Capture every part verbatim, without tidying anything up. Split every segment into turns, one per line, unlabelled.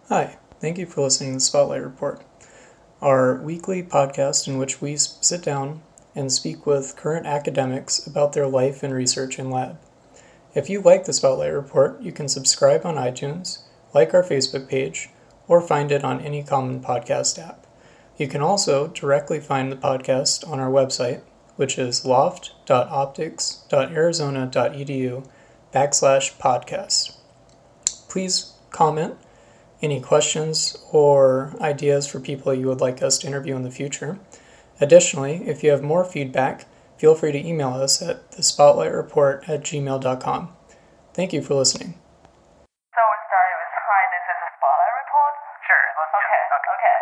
Hi, thank you for listening to the Spotlight Report, our weekly podcast in which we sit down and speak with current academics about their life and research in lab. If you like the Spotlight Report, you can subscribe on iTunes, like our Facebook page, or find it on any common podcast app. You can also directly find the podcast on our website, which is loft.optics.arizona.edu backslash podcast. Please comment any questions or ideas for people you would like us to interview in the future. Additionally, if you have more feedback, feel free to email us at the spotlight report at gmail dot com. Thank you for listening.
So we started with, hi, this is a Spotlight Report?
Sure, let's do
Okay,
it.
okay.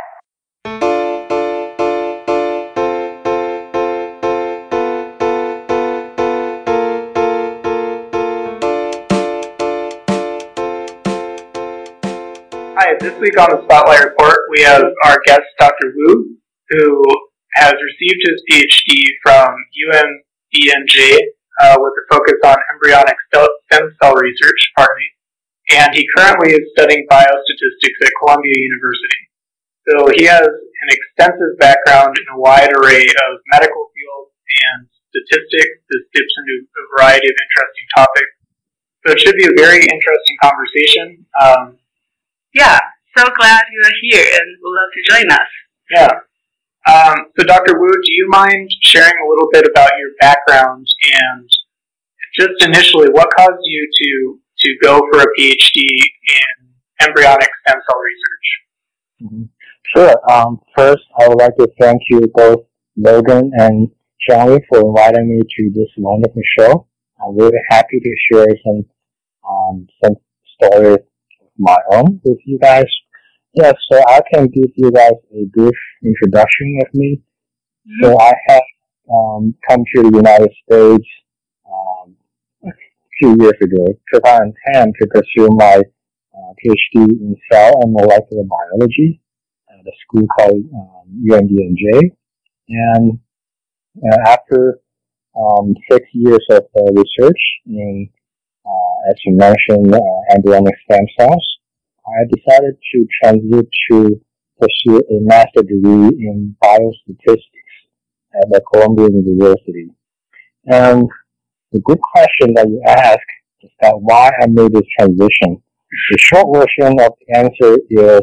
Hi, this week on the Spotlight Report, we have our guest, Doctor Wu, who has received his PhD from U M D N J uh, with a focus on embryonic stem cell research, pardon me, and he currently is studying biostatistics at Columbia University. So he has an extensive background in a wide array of medical fields and statistics. This dips into a variety of interesting topics. So it should be a very interesting conversation. Um,
Yeah, so glad you are here and would love to join us.
Yeah. Um, so, Doctor Wu, do you mind sharing a little bit about your background and just initially, what caused you to to go for a PhD in embryonic stem cell research?
Mm-hmm. Sure. Um, first, I would like to thank you both, Logan and Charlie, for inviting me to this wonderful show. I'm really happy to share some um, some stories of my own with you guys. Yeah, so I can give you guys a brief introduction of me. Mm-hmm. So I have um, come to the United States um, a few years ago, twenty ten, to pursue my uh, PhD in cell and molecular biology at a school called um, U M D N J. And uh, after um, six years of uh, research in, uh, as you mentioned, uh, embryonic stem cells, I decided to transit to pursue a master degree in biostatistics at the Columbia University. And the good question that you ask is that why I made this transition. The short version of the answer is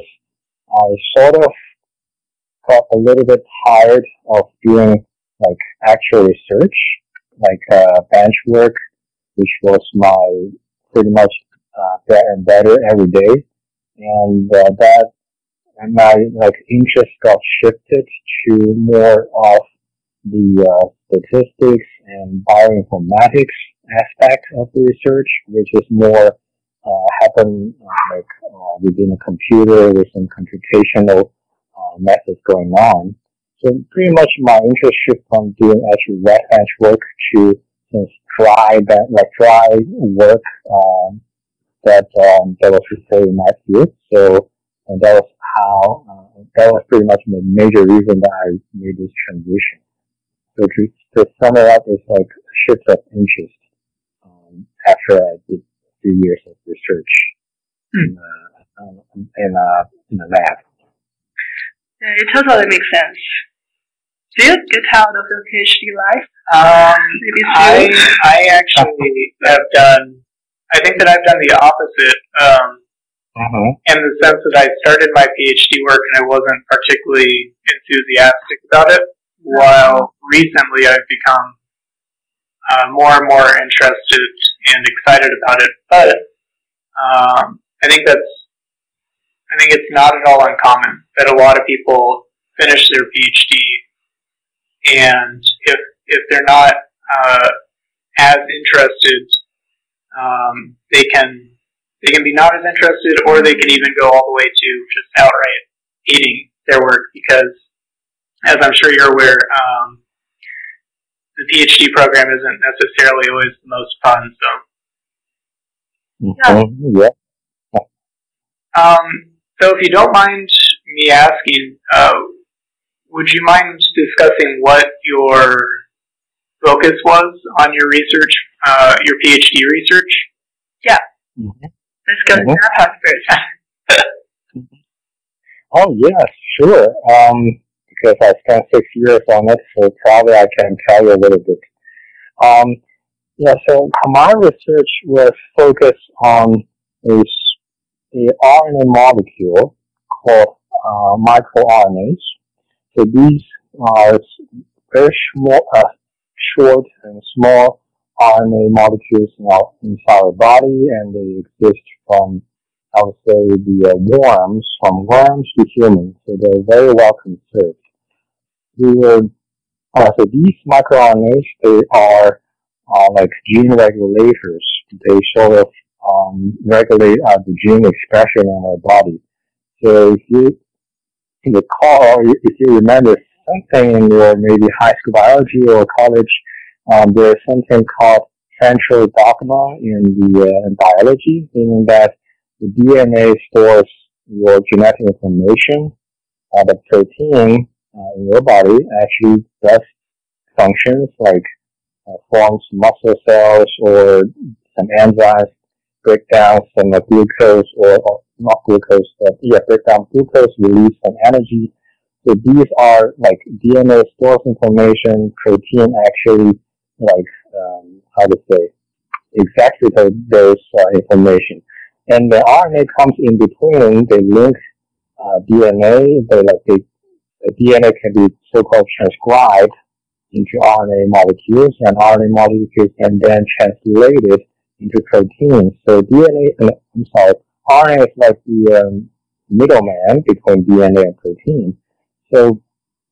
I sort of got a little bit tired of doing like actual research, like uh, bench work, which was my pretty much uh, bread and butter every day. And uh, that and my like interest got shifted to more of the uh, statistics and bioinformatics aspect of the research, which is more uh, happen uh, like uh, within a computer with some computational uh, methods going on. So pretty much my interest shift from doing actual wet bench work to some dry like dry work. Um, that um, that was required in my field. So and that was how uh, that was pretty much the major reason that I made this transition. So to, to sum it up, it's like a shift of interest um, after I did a few years of research in uh, um, in, uh, in the lab.
Yeah, it totally makes sense. Do you get out of your PhD life?
Um, I I actually have done. I think that I've done the opposite, um, uh-huh. in the sense that I started my PhD work and I wasn't particularly enthusiastic about it, while recently I've become uh, more and more interested and excited about it. But um, I think that's, I think it's not at all uncommon that a lot of people finish their PhD, and if if they're not uh, as interested, Um, they can they can be not as interested, or they can even go all the way to just outright hating their work because, as I'm sure you're aware, um, the PhD program isn't necessarily always the most fun. So,
yeah. yeah.
Um, so if you don't mind me asking, uh, would you mind discussing what your focus was on your research, uh, your PhD research?
Yeah.
Mm-hmm.
Let's go to that part first.
Oh yes, sure. Um, because I spent six years on it, so probably I can tell you a little bit. Um, yeah, so my research was focused on a, s- a R N A molecule called uh, microRNAs. So these are very small, uh, short and small R N A molecules in our, inside our body, and they exist from, I would say, the uh, worms, from worms to humans. So they're very well conserved. We were, uh, so these microRNAs, they are uh, like gene regulators. They sort of um, regulate uh, the gene expression in our body. So if you recall, if you remember something in your maybe high school biology or college, um, there's something called central dogma in the uh, in biology, meaning that the D N A stores your genetic information. Uh, the protein uh, in your body actually does functions like uh, forms muscle cells or some enzymes, break down some uh, glucose or, or not glucose, but yeah, break down glucose, release some energy. So these are like D N A stores information, protein actually like um, how to say exactly those, those uh, information. And the R N A comes in between. They link uh, D N A. They like they, the D N A can be so-called transcribed into R N A molecules, and R N A molecules can then translate it into proteins. So D N A, uh, I'm sorry, R N A is like the um, middleman between D N A and protein. So,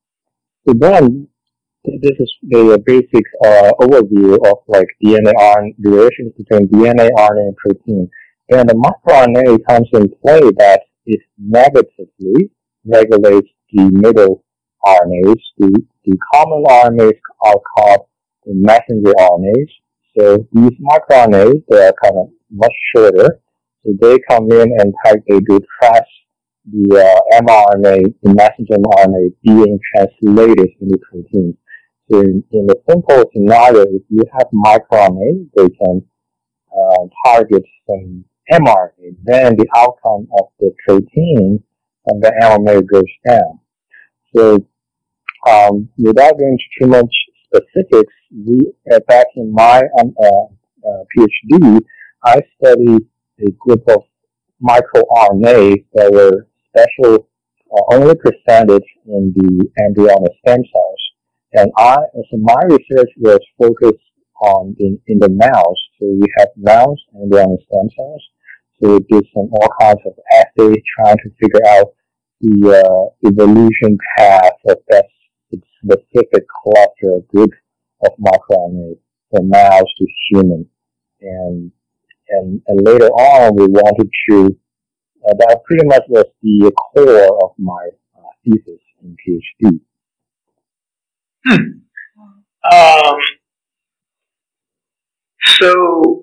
so then this is the basic uh, overview of like D N A R N A, relations between D N A, R N A, and protein. And the microRNA comes in play that it negatively regulates the middle R N As. The, the common R N As are called the messenger R N As. So these microRNAs, they are kind of much shorter. So they come in and type, they do track the uh, mRNA, the messenger R N A being translated into proteins. So in, in the simple scenario, if you have microRNA, they can uh, target some mRNA. Then the outcome of the protein of the mRNA goes down. So um, without going into too much specifics, we uh, back in my um, uh, uh, PhD, I studied a group of microRNAs that were special, uh, only presented in the embryonic stem cells. And I, so my research was focused on in, in the mouse. So we have mouse embryonic stem cells. So we did some all kinds of assays trying to figure out the uh, evolution path of that specific cluster or group of microRNA from mouse to human. And, and, and later on, we wanted to, uh, that pretty much was the core of my uh, thesis in PhD.
Hmm. Um, so,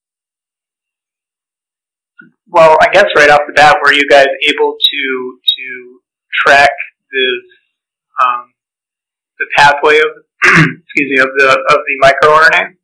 well, I guess right off the bat, were you guys able to to track this um, the pathway of excuse me of the of the microRNA?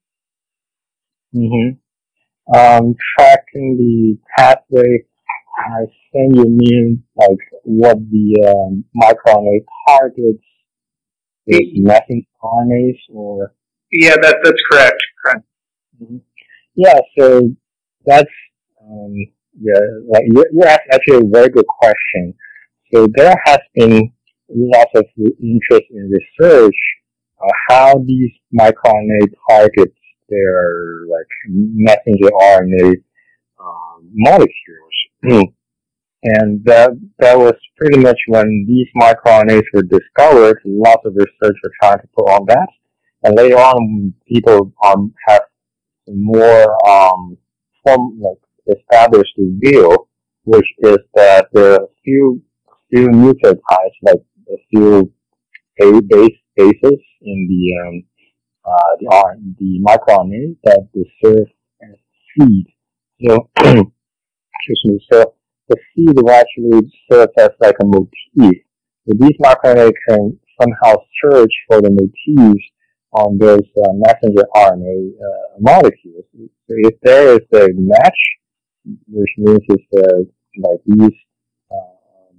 Mm-hmm. Um, tracking the pathway, I think you mean like what the um, microRNA targets is messenger R N As or?
Yeah, that that's correct. Correct.
Mm-hmm. Yeah, so that's um, yeah, like you you asked actually a very good question. So there has been lots of interest in research uh, how these microRNA targets their like messenger R N A um, molecules. And that that was pretty much when these microRNAs were discovered. Lots of research were trying to put on that, and later on, people um, have more um, form like established view, which is that there are a few few nucleotides, like a few A base bases in the um, uh, the R the microRNA that they serve as seed. So, excuse me. So the seed will actually serve as like a motif. So these microRNA can somehow search for the motifs on those uh, messenger R N A uh, molecules. So if there is a match, which means it's uh, like these uh,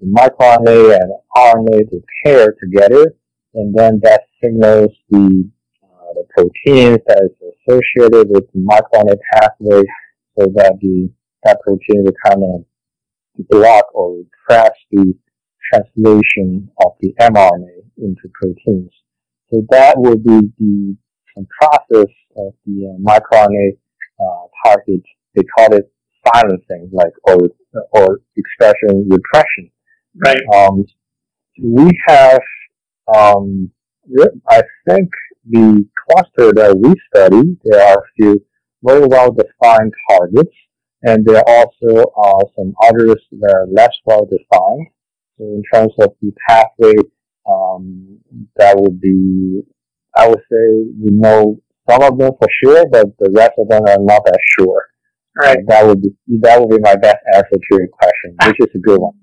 the microRNA and R N A to pair together, and then that signals the uh, the proteins that is associated with the microRNA pathway, so that the that protein will kind of block or repress the translation of the mRNA into proteins. So that will be the process of the uh, microRNA uh, target. They call it silencing, like or or expression repression.
Right.
Um, we have, um, I think, the cluster that we study. There are a few very well defined targets, and there are also uh, some others that are less well defined. So in terms of the pathway, um, that would be, I would say, we know some of them for sure, but the rest of them are not that sure.
Right.
Uh, that would be that would be my best answer to your question, which is a good one.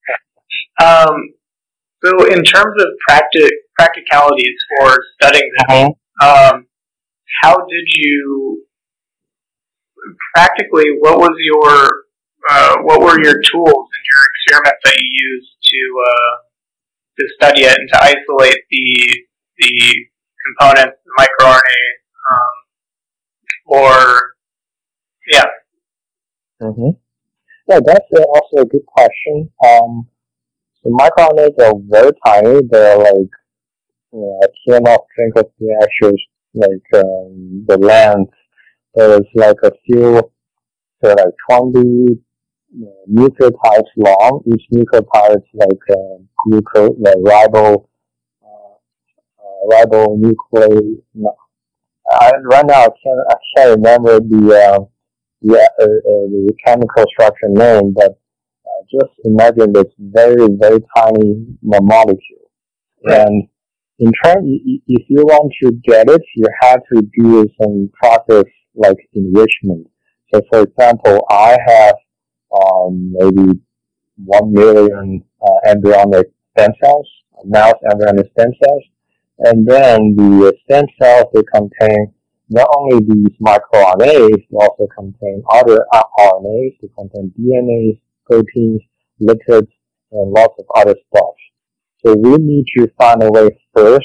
Um, so in terms of practic practicalities for studying this, uh-huh. um, how did you practically? What was your uh, what were your tools and your experiments that you used to uh, to study it and to isolate the the components, the microRNA, um, or yeah.
Mm-hmm. Yeah, that's uh, also a good question. Um, so microRNAs are very tiny. They're like, you know, I cannot think of the actual, like, um, the length. There's like a few, so like twenty you know, nucleotides long. Each nucleotide is like uh, glucose, like ribo, uh, uh, ribonuclease. No, I, right now I can't, I can't remember the, uh, the, uh, uh, the chemical structure name, but uh, just imagine this very, very tiny molecule.
Right.
And in turn, if you want to get it, you have to do some process like enrichment. So, for example, I have um, maybe one million uh, embryonic stem cells, mouse embryonic stem cells, and then the stem cells, they contain not only these microRNAs, they also contain other R N As, they contain D N As, proteins, lipids, and lots of other stuff. So we need to find a way first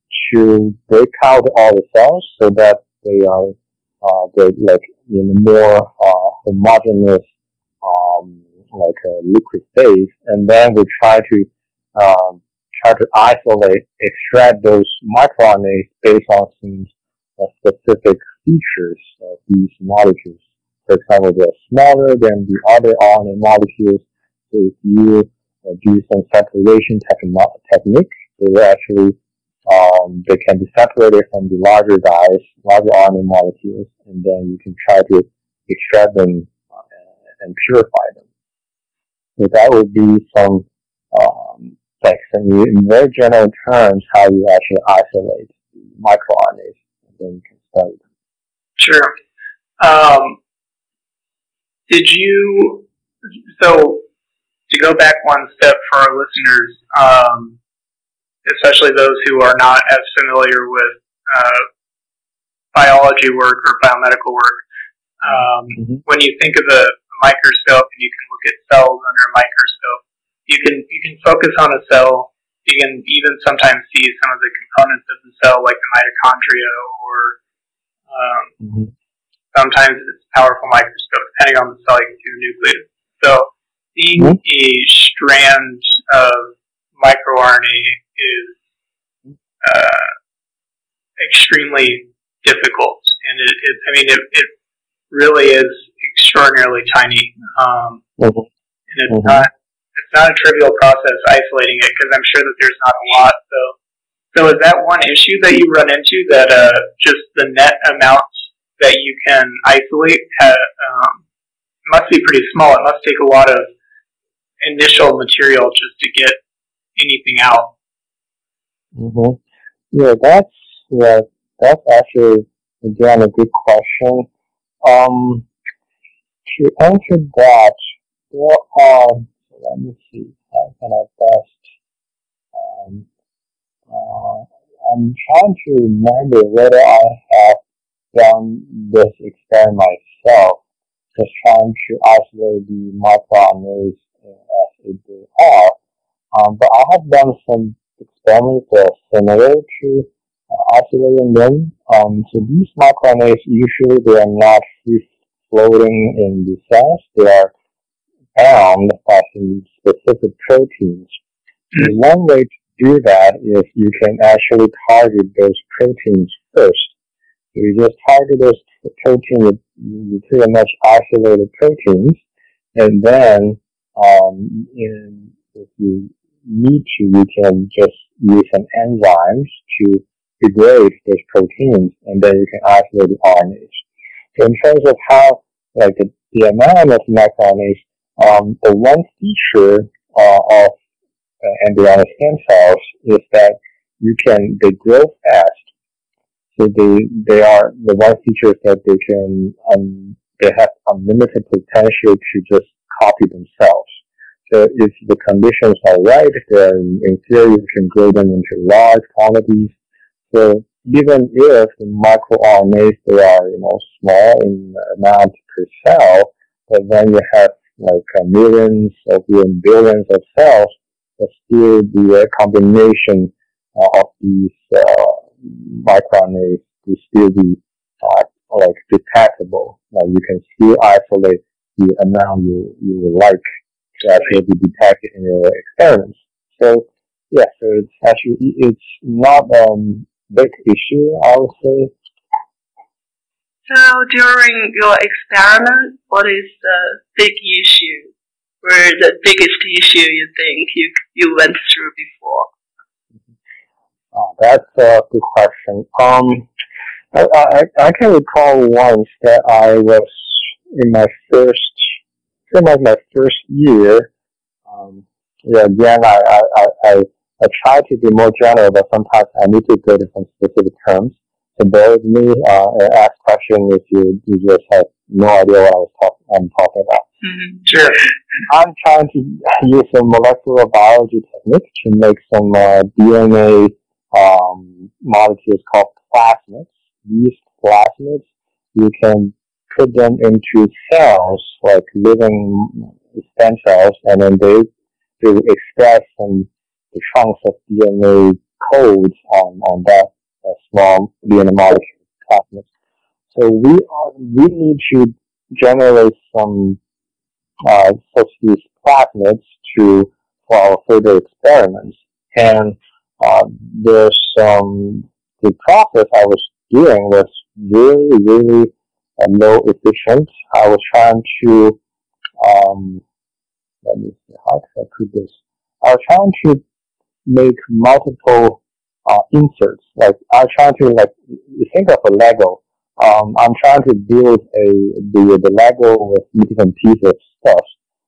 to break out all the cells so that they are uh, they like in a more uh, homogeneous um, like a liquid phase, and then we try to um, try to isolate, extract those microRNAs based on some uh, specific features of these molecules. For example, they're smaller than the other R N A molecules. So if you uh, do some separation techn- technique, they will actually um, they can be separated from the larger guys, larger R N A molecules, and then you can try to extract them uh, and purify them. So that would be some, um, like some, in very general terms, how you actually isolate the microRNAs, and then you can study them.
Sure. Um, did you, so to go back one step for our listeners, um, especially those who are not as familiar with uh, biology work or biomedical work, um, mm-hmm. when you think of a, a microscope and you can look at cells under a microscope, you can you can focus on a cell. You can even sometimes see some of the components of the cell, like the mitochondria, or um, mm-hmm. sometimes it's a powerful microscope. Depending on the cell, you can see the nucleus. So seeing mm-hmm. a strand of microRNA is uh, extremely difficult, and it, it I mean, it, it really is extraordinarily tiny, um, mm-hmm. and it's mm-hmm. not it's not a trivial process isolating it, because I'm sure that there's not a lot. So, so is that one issue that you run into, that uh, just the net amount that you can isolate ha- um, must be pretty small? It must take a lot of initial material just to get anything out.
Mm-hmm. Yeah, that's yeah, that's actually again a good question. Um, to answer that, there are. Let me see. How can I best? Um, uh, I'm trying to remember whether I have done this experiment myself, just trying to isolate the microRNAs as they are. Um, but I have done some experiments that are similar to uh, isolating them. Um, so these microRNAs, usually they are not free floating in the cells. They are bound by some specific proteins. So one way to do that is you can actually target those proteins first. So you just target those proteins, you pretty much isolated proteins, and then um, in, if you need to, you can just use some enzymes to degrade those proteins, and then you can isolate the R N As. So in terms of how, like the, the amount of microRNAs, um, the one feature uh, of uh, embryonic stem cells is that you can, they grow fast. So they, they are, the one feature is that they can, um, they have unlimited potential to just copy themselves. So if the conditions are right, then in theory you can grow them into large quantities. So even if the microRNAs, they are, you know, small in amount per cell, but then you have like uh, millions or even billions of cells, but still the uh, combination uh, of these uh, microRNAs will still be uh, like detectable. Like you can still isolate the amount you, you would like to actually be detected in your experiments. So yeah, so it's actually, it's not a um, big issue, I would say.
So during your experiment, what is the big issue, or the biggest issue you think you you went through before?
Oh, that's a good question. Um, I, I, I can recall once that I was in my first, pretty much my first year. Um, yeah, again, I, I, I, I, I try to be more general, but sometimes I need to go to some specific terms. So bear with me uh, and ask questions if you, you just have no idea what I was talk, I'm talking about.
Mm-hmm.
Sure.
I'm trying to use some molecular biology technique to make some uh, D N A um, molecules called plasmids. These plasmids, you can put them into cells, like living stem cells, and then they they will express some the chunks of D N A codes on on that uh, small D N A molecule plasmids. So we are, we need to generate some uh, such these plasmids to for our further experiments. And uh, there's some the process I was doing was really really uh, low efficient. I was trying to um, let me see how can I put this. I was trying to make multiple uh, inserts. Like I'm trying to like think of a Lego. Um, I'm trying to build a the the Lego with different pieces of stuff.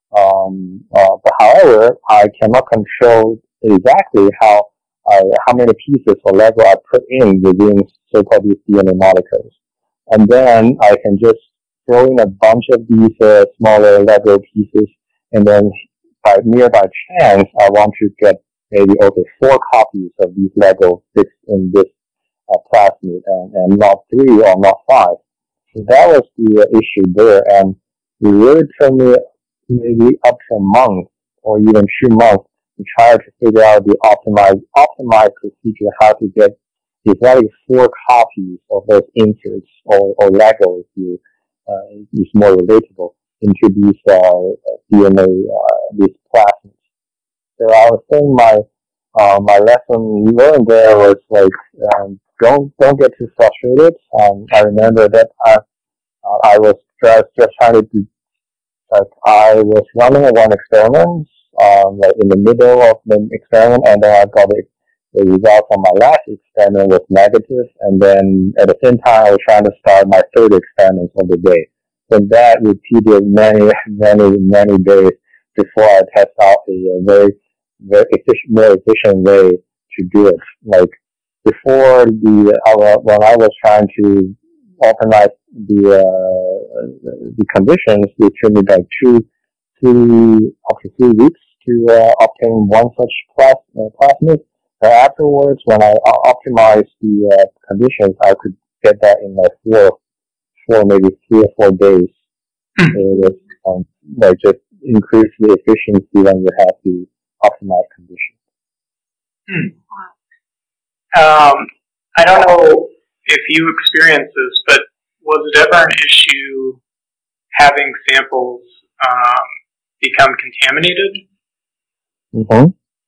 Um, uh, but however, I cannot control exactly how I, how many pieces of Lego I put in within so-called these D N A molecules, and then I can just throw in a bunch of these uh, smaller Lego pieces, and then by nearby chance, I want to get maybe okay four copies of these Lego fixed in this uh, plasmid, and, and not three or not five. So that was the uh, issue there, and it really took me maybe up to a month or even two months to try to figure out the optimized optimized procedure how to get exactly four copies of those inserts or, or Lego if you uh, is more relatable into these uh, D N A uh, these plasmids. So I was saying my uh, my lesson learned there was like um, don't don't get too frustrated. Um, I remember that I uh, I was just just trying to do like I was running one experiment um, like in the middle of the experiment, and then I got the, the result from my last experiment was negative, and then at the same time I was trying to start my third experiment of the day. So that repeated many many many days before I test out a, a very very efficient, more efficient way to do it. Like before the, uh, when I was trying to optimize the, uh, the conditions, it took me like two, two, up to three weeks to, uh, obtain one such plas, uh, plasmid. And afterwards, when I uh, optimized the, uh, conditions, I could get that in like four, four, maybe three or four days. It was, um, like just increase the efficiency when you have the optimized condition.
Hmm. Um, I don't know if you experienced this, but was it ever an issue having samples um, become contaminated?
Mm-hmm.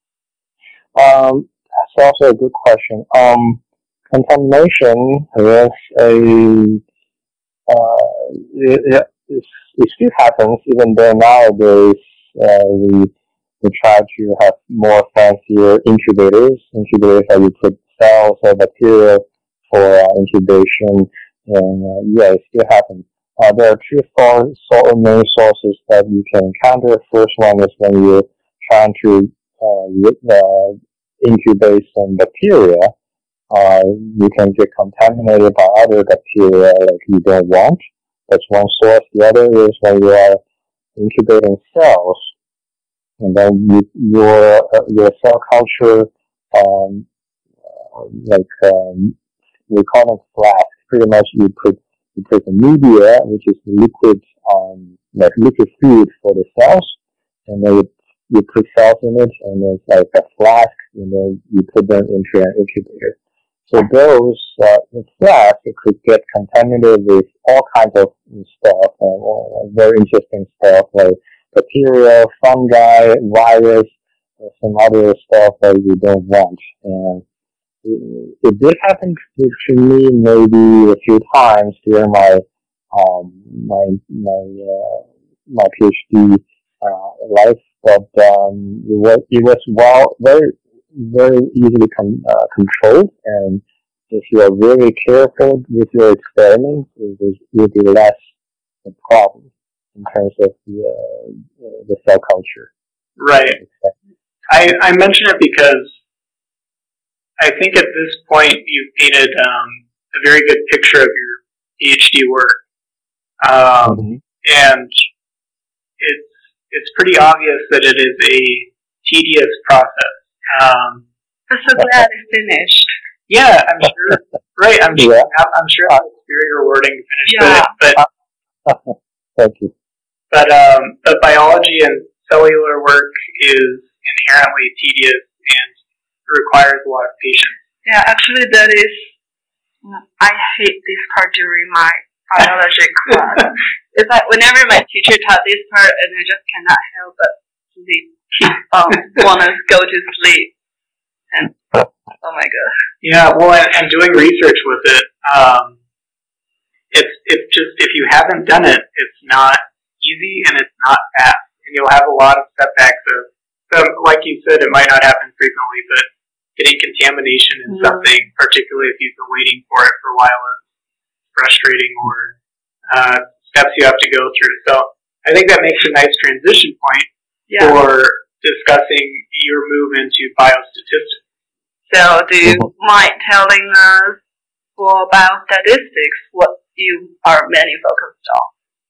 Um, that's also a good question. Um, contamination is a uh, it, it, it still happens, even though nowadays uh, we we try to have more fancier incubators. Incubators that you put cells or bacteria for uh, incubation, and uh, yeah, it still happens. Uh, there are two source, so main sources that you can encounter. First one is when you're trying to uh, uh, incubate some bacteria. Uh, you can get contaminated by other bacteria like you don't want. That's one source. The other is when you are incubating cells, and then you, your uh, your cell culture, um, like um, we call them flasks. Pretty much, you put you put the media, which is liquid, um, like liquid food for the cells, and then you, you put cells in it, and it's like a flask, and then you put them into an incubator. So those uh, the flasks, it could get contaminated with all kinds of stuff, and uh, very interesting stuff like bacteria, fungi, virus, uh, some other stuff that we don't want. And it, it did happen to, to me maybe a few times during my um, my my uh, my PhD uh, life, but um, it was it was well very very easily con- uh, controlled, and if you are really careful with your experiments, it will, will be less a problem in terms of the uh, the cell culture.
Right. I, I mention it because I think at this point you've painted um, a very good picture of your PhD work, um, mm-hmm. and it's it's pretty obvious that it is a tedious process. Um,
I'm so glad it's finished.
Yeah, I'm sure. Right, I'm sure. Yeah. I'm sure it's very rewarding to finish. Yeah. But,
but thank you.
But um, but biology and cellular work is inherently tedious and requires a lot of patience.
Yeah, actually, that is. I hate this part during my biology class. It's like whenever my teacher taught this part, and I just cannot help but sleep. Um, want to go to sleep. And oh my god.
Yeah, well, and, and doing research with it, um, it's it's just if you haven't done it, it's not easy and it's not fast, and you'll have a lot of setbacks. Of, so, like you said, it might not happen frequently, but getting contamination in mm-hmm. something, particularly if you've been waiting for it for a while, is frustrating, or uh, steps you have to go through. So, I think that makes a nice transition point yeah. for discussing your move into biostatistics.
So, do you mm-hmm. mind telling us for biostatistics what you are mainly focused on?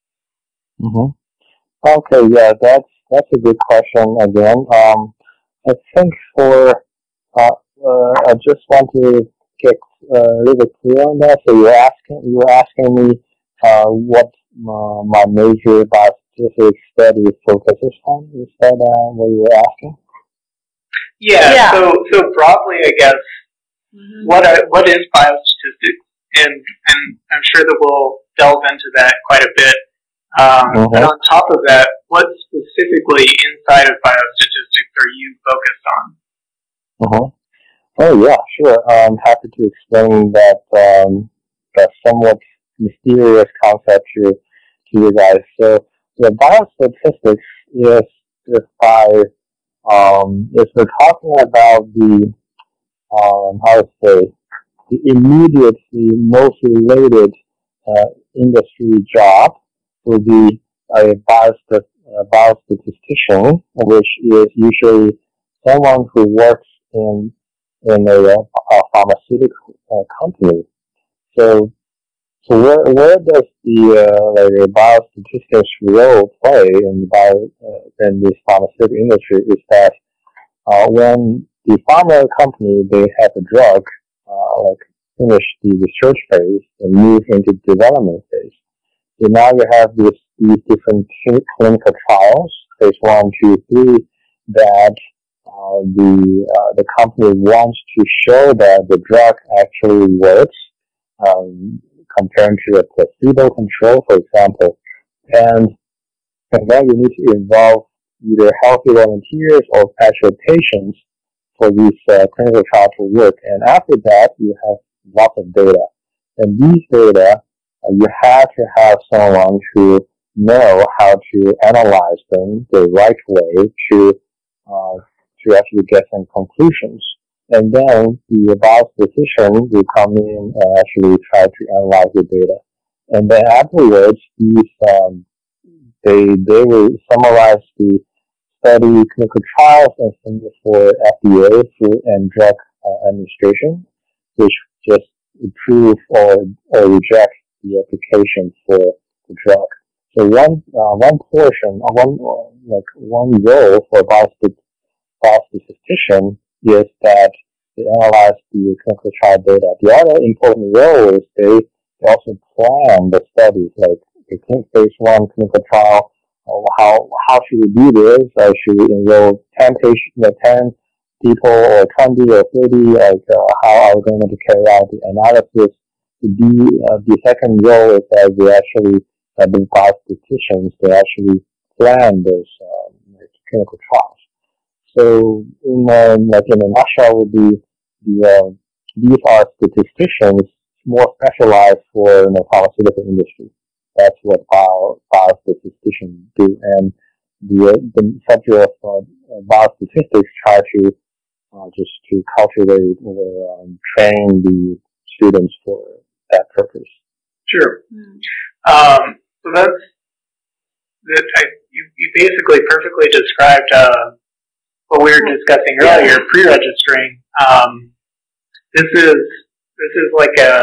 Mm-hmm. Okay, yeah, that's that's a good question again. Um, I think for uh, uh, I just want to get uh, a little bit clear on that. So you're asking you're asking me uh, what uh, my major biostatistics study focuses on. Is that uh, what you were asking?
Yeah, yeah. So, so broadly, I guess, mm-hmm. what are, what is biostatistics? And and I'm sure that we'll delve into that quite a bit. Um, mm-hmm. And on top of that, what specifically inside of biostatistics are you focused on?
Mm-hmm. Oh yeah, sure. I'm happy to explain that um, that somewhat mysterious concept to to you guys. So, the biostatistics is is by Um, if we're talking about the, um, how to say, the immediately most related uh, industry job would be a biostat- uh, biostatistician, which is usually someone who works in in a, a pharmaceutical uh, company. So, so where where does the uh, like a biostatistics role play in bio uh, in this pharmaceutical industry is that uh, when the pharma company they have a drug uh, like finish the research phase and move into development phase. So now you have this these different clinical trials, phase one, two, three, that uh, the uh, the company wants to show that the drug actually works um, compared to a placebo control, for example, and and then you need to involve either healthy volunteers or actual patients for these uh, clinical trials to work. And after that, you have lots of data. And these data, uh, you have to have someone who know how to analyze them the right way to uh, to actually get some conclusions. And then the biostatistician will come in and actually try to analyze the data. And then afterwards, these um, they they will summarize the study clinical trials and send it for F D A, Food and Drug uh, Administration, which just approve or or reject the application for the drug. So one uh, one portion, uh, one like one role for a biostatistician is that they analyze the clinical trial data. The other important role is they also plan the studies, like the phase one clinical trial. Uh, how how should we do this? Uh, should we enroll ten patients, uh, ten people, or twenty or thirty? Like uh, how are we going to carry out the analysis? The uh, the second role is that we actually uh, the biostatisticians they actually plan those um, clinical trials. So in uh, like in a nutshell, would be the uh, these are statisticians more specialized for the you know, pharmaceutical industry. That's what bio, biostatisticians do, and the the subject of uh, biostatistics try to uh, just to cultivate or um, train the students for that purpose.
Sure. Mm. Um, so that's that. I, you, you basically perfectly described uh, what we were discussing earlier, yeah. pre-registering. Um, this is this is like a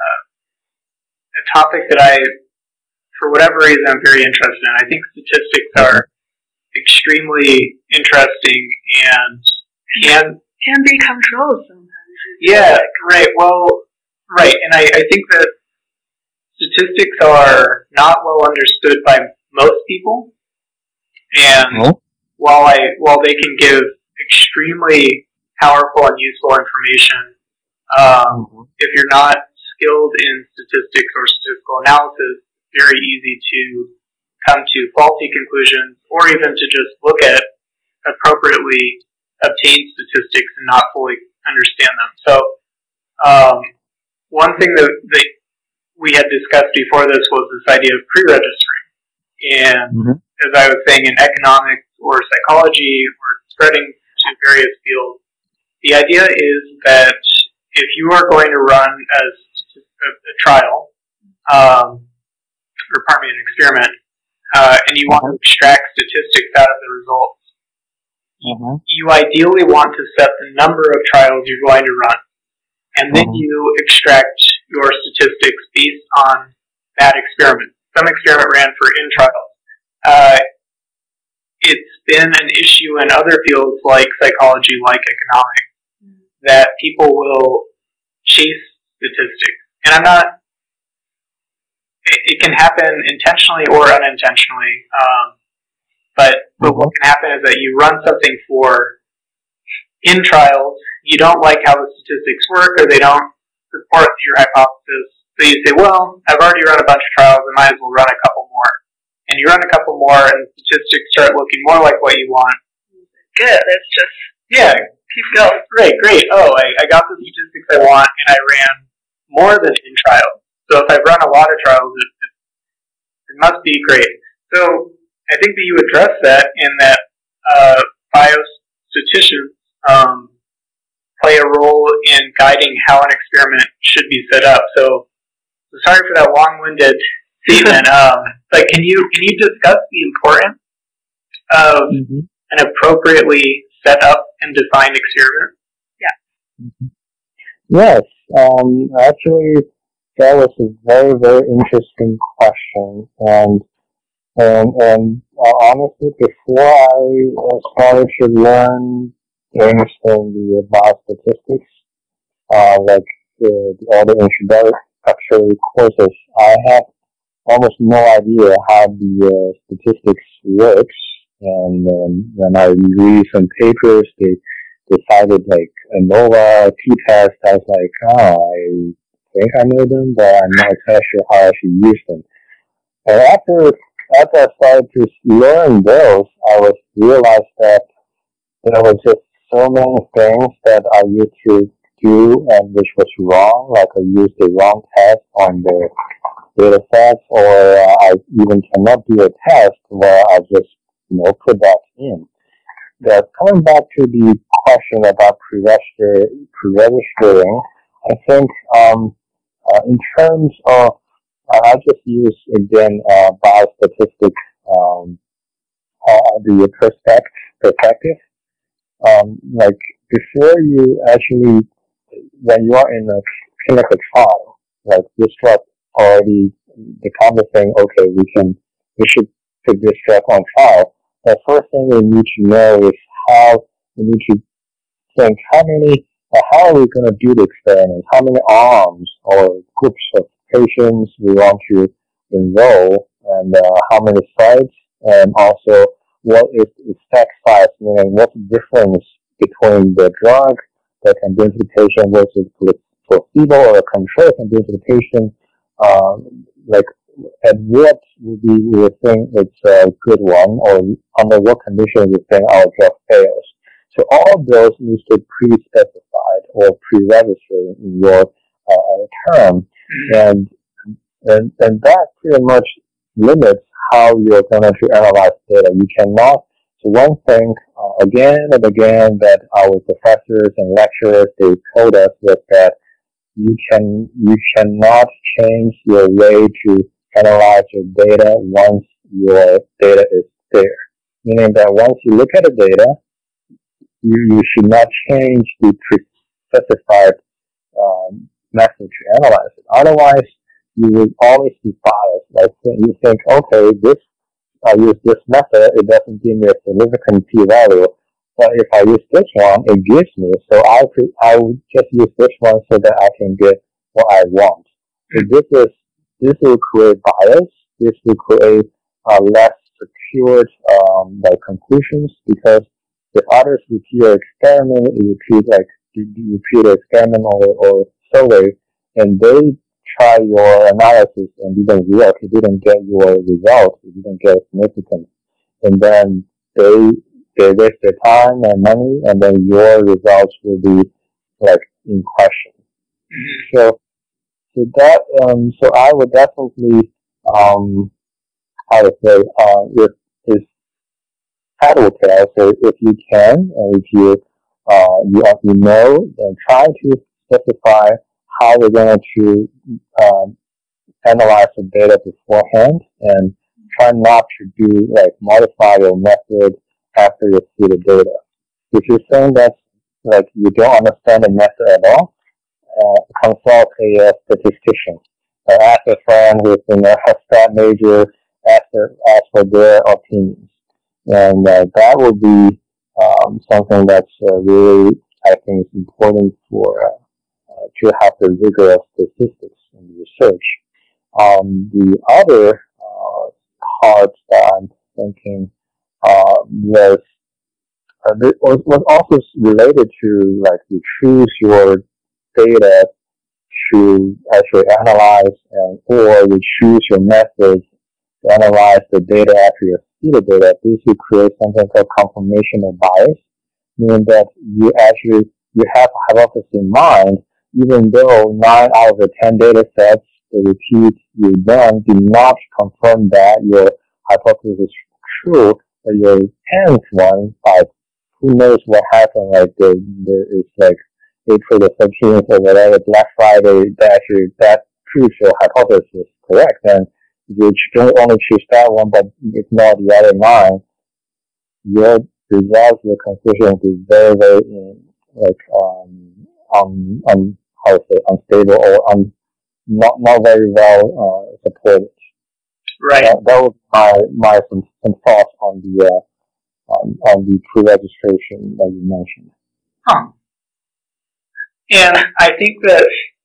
a topic that I, for whatever reason, I'm very interested in. I think statistics are extremely interesting and can
can be controlled sometimes.
Yeah, right. Well, right, and I, I think that statistics are not well understood by most people, and mm-hmm. while I while they can give extremely powerful and useful information, um, mm-hmm. if you're not skilled in statistics or statistical analysis, it's very easy to come to faulty conclusions, or even to just look at appropriately obtained statistics and not fully understand them. So, um, one thing that, that we had discussed before this was this idea of pre-registering. And mm-hmm. as I was saying, in economics or psychology or spreading to various fields, the idea is that if you are going to run a, a, a trial, um, or pardon me, an experiment, uh, and you want to extract statistics out of the results, mm-hmm. you ideally want to set the number of trials you're going to run, and then mm-hmm. you extract your statistics based on that experiment. Some experiment ran for in trials. Uh, it's been an issue in other fields like psychology, like economics, mm-hmm. that people will chase statistics. And I'm not, it, it can happen intentionally or unintentionally, um, but, but what can happen is that you run something for in trials, you don't like how the statistics work, or they don't support your hypothesis, so you say, well, I've already run a bunch of trials, I might as well run a couple more. And you run a couple more, and the statistics start looking more like what you want.
Good, let's just
yeah,
keep going.
Great, great. Oh, I, I got the statistics I want, and I ran more than in trials. So if I've run a lot of trials, it, it, it must be great. So I think that you address that in that uh, biostatisticians um, play a role in guiding how an experiment should be set up. So, so sorry for that long-winded statement. um, but can you can you discuss the importance of mm-hmm. an appropriately set up and defined experiment?
Yeah.
Mm-hmm. Yes. Um, actually, that was a very very interesting question, and and and uh, honestly, before I uh, started to learn things in the biostatistics, uh, like the, all the introductory courses, I had almost no idea how the uh, statistics works, And um, when I read some papers, they decided like ANOVA, t-test. I was like, oh, I think I know them, but I'm not exactly sure how I should use them. And after after I started to learn those, I was realized that there was just so many things that I used to do and which was wrong, like I used the wrong test on the data sets, or uh, I even cannot do a test where I just, you know, put that in. That coming back to the question about pre-register, pre-registering, I think um, uh, in terms of, uh, I'll just use again uh, biostatistic, um, uh, the perspective, perspective. Um, like before you actually, when you are in a clinical trial, like this drug already, the company saying, okay, we can, we should put this drug on trial. The first thing we need to know is how we need to think how many, uh, how are we going to do the experiment? How many arms or groups of patients we want to enroll, and uh, how many sites, and also what is the effect size, meaning what's the difference between the drug that can bring to the patient versus placebo or a control can bring to the patient, um, like at what would be we would think it's a good one, or under what condition we think our drug fails. So all of those needs to be pre-specified or pre-registered in your uh, term, and, and and that pretty much limits how you're going to analyze data. You cannot. So one thing uh, again and again that our professors and lecturers they told us was that you can you cannot change your way to analyze your data once your data is there. Meaning that once you look at the data, you, you should not change the pre-specified um, method to analyze it. Otherwise, you will always be biased. Like you think, okay, this I use this method, it doesn't give me a significant p-value. But if I use this one, it gives me. So I pre- I would just use this one so that I can get what I want. So this is this will create bias. This will create uh, less secured um, like conclusions, because if others repeat an experiment, you repeat like you, you repeat an experiment or, or survey, and they try your analysis and didn't work, you didn't get your result, you didn't get significance, and then they they waste their time and money, and then your results will be like in question. Mm-hmm. So, so that um, so I would definitely um, I would say uh, if if advocate, so if you can, and if you uh, you you know, then try to specify how we're going to um, analyze the data beforehand, and try not to do like modify your method after you see the data. If you're saying that like you don't understand the method at all, uh, consult a uh, statistician. Uh, ask a friend who's in a stat major, ask, their, ask for their opinions. And uh, that will be um, something that's uh, really, I think, is important for uh, uh, to have the rigor of statistics in the research. Um, the other uh, part that I'm thinking uh, was uh, was was also related to like you choose your data to actually analyze, and or you choose your methods to analyze the data after you see the data. This will create something called confirmational bias, meaning that you actually you have a hypothesis in mind, even though nine out of the ten data sets the repeat you done do not confirm that your hypothesis is true, but your tenth one, like who knows what happened, like there there is like April the thirteenth or whatever, Black Friday, that actually that proves your hypothesis is correct. And if you don't only choose that one, but ignore the other nine, your results, your conclusion will be very, very like um um um how to say unstable or un not not very well uh, supported.
Right.
Uh, that was my my some, some thoughts on the uh, on on the pre-registration that you mentioned.
Huh. And I think that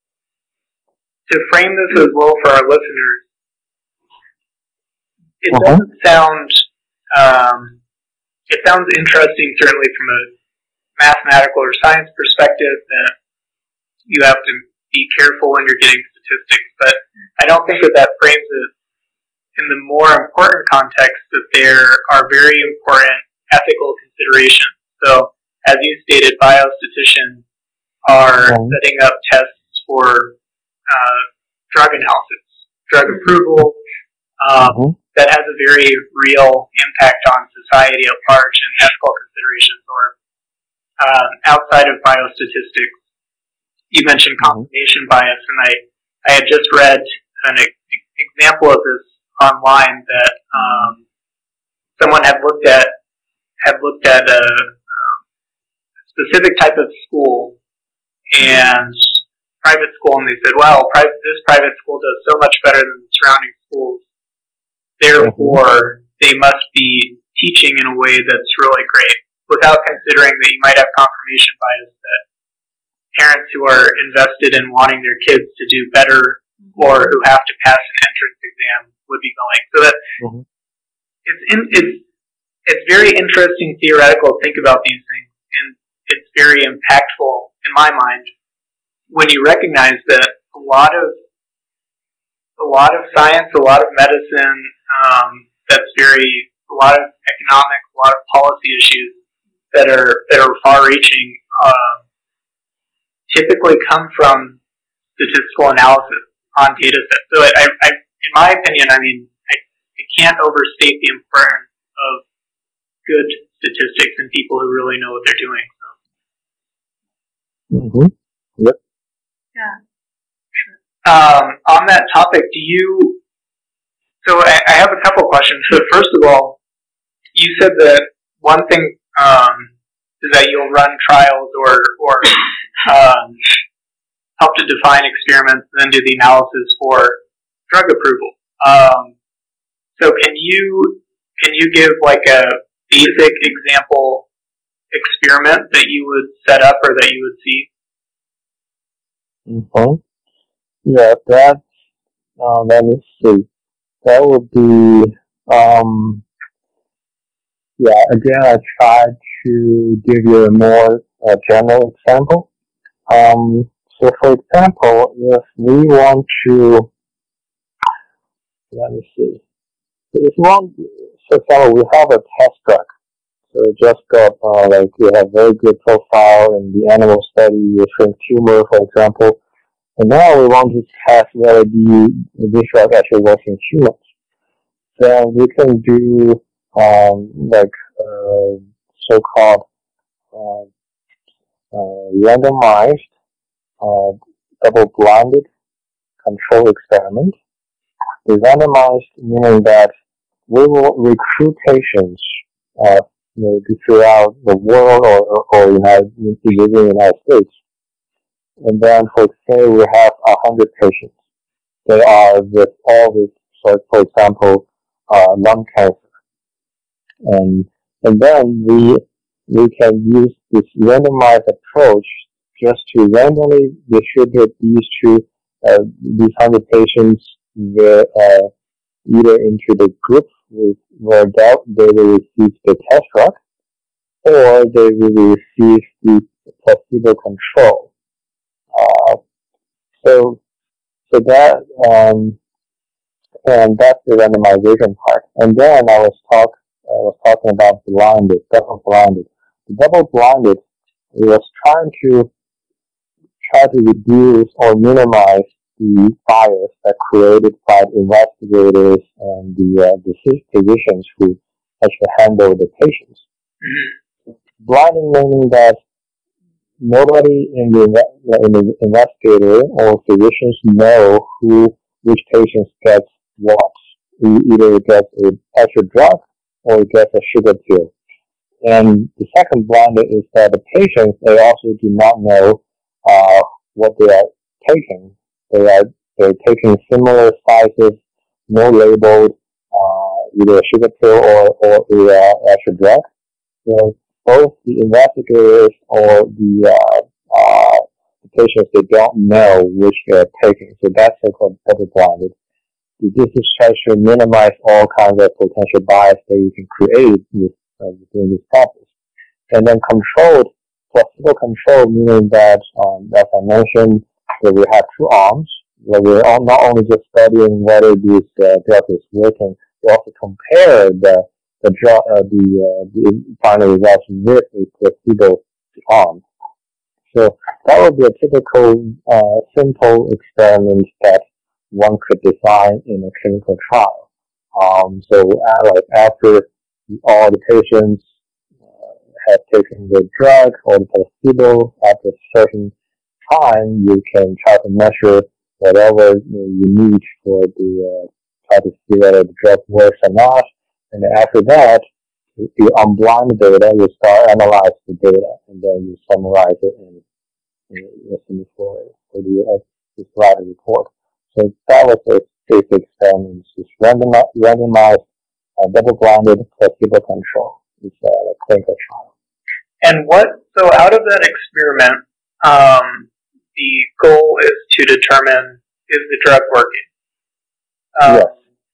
to frame this as well for our listeners, it uh-huh. doesn't sound um, it sounds interesting, certainly from a mathematical or science perspective, that you have to be careful when you're getting statistics, but I don't think that that frames it in the more important context that there are very important ethical considerations. So, as you stated, biostatisticians are mm-hmm. setting up tests for uh, drug analysis, drug approval, um, mm-hmm. that has a very real impact on society at large and ethical considerations. Or um, outside of biostatistics, you mentioned confirmation mm-hmm. bias, and I, I had just read an e- example of this online that um, someone had looked at had looked at a um, specific type of school and private school, and they said, "Well, private, this private school does so much better than the surrounding schools. Therefore, they must be teaching in a way that's really great," without considering that you might have confirmation bias, that parents who are invested in wanting their kids to do better or who have to pass an entrance exam would be going. So that mm-hmm. it's in, it's it's very interesting theoretical to think about these things, and it's very impactful in my mind when you recognize that a lot of a lot of science, a lot of medicine, um, that's very a lot of economics, a lot of policy issues that are that are far-reaching, uh, typically come from statistical analysis on data sets. So, I, I, in my opinion, I mean, I, I can't overstate the importance of good statistics and people who really know what they're doing. So.
Mm-hmm. Yep.
Yeah. Sure.
Um, on that topic, do you? So, I, I have a couple questions. So, first of all, you said that one thing um, is that you'll run trials or or um, help to define experiments and then do the analysis for drug approval. Um, so can you can you give like a basic example experiment that you would set up or that you would see?
Mm-hmm. Yeah, that, uh, let me see. That would be, um, yeah, again, I tried to give you a more uh, general example. Um, So, for example, if we want to, let me see, if we want, for example, we have a test drug. So, just got, uh, like, we have very good profile in the animal study with shrimp tumor, for example. And now we want to test whether the, this drug actually works in humans. Then we can do, um, like, uh, so-called, uh, uh, randomized, Uh, double-blinded control experiment. The randomized meaning that we will recruit patients uh, maybe throughout the world or, or, or United, within the United States. And then, for say, we have one hundred patients. They are with all this, so for example, uh, lung cancer. And, and then we, we can use this randomized approach just to randomly distribute these two, uh, these one hundred patients where, uh, either into the group with, where they will receive the test drug, or they will receive the placebo control. Uh, so, so that, um, and that's the randomization part. And then I was talk, I was talking about blinded, double-blinded. The double-blinded, it was trying to try to reduce or minimize the bias that created by the investigators and the, uh, the physicians who actually handle the patients. Mm-hmm. Blinding meaning that nobody in the, in the investigator or physicians know who, which patients get what. Either it gets a extra drug or it gets a sugar pill. And the second blinded is that the patients, they also do not know Uh, what they are taking. They are they're taking similar sizes, no labeled, uh, either a sugar pill or or a uh, extra drug. So both the investigators or the uh, uh, the patients, they don't know which they are taking. So that's called double-blinded. This is tries to minimize all kinds of potential bias that you can create with uh, doing this process. And then controlled, placebo controlled, meaning that, um, as I mentioned, that we have two arms, where we're not only just studying whether this uh, drug is working, we also compare the the drug, uh, the, uh, the final results with a placebo arm. So that would be a typical uh, simple experiment that one could design in a clinical trial. Um, so uh, like after all the patients uh, have taken the drug or the placebo, after a certain time, you can try to measure whatever you, know, you need for the uh, try to see whether the drug works or not. And then after that, you unblind the data, you start analyze the data, and then you summarize it in, in, in for, for the uh, this writer report. So that was a basic experiment. It's randomized, randomized uh, double-blinded, placebo control. It's uh, a clinical trial.
And what? So out of that experiment, um, the goal is to determine is the drug working. Um,
yes.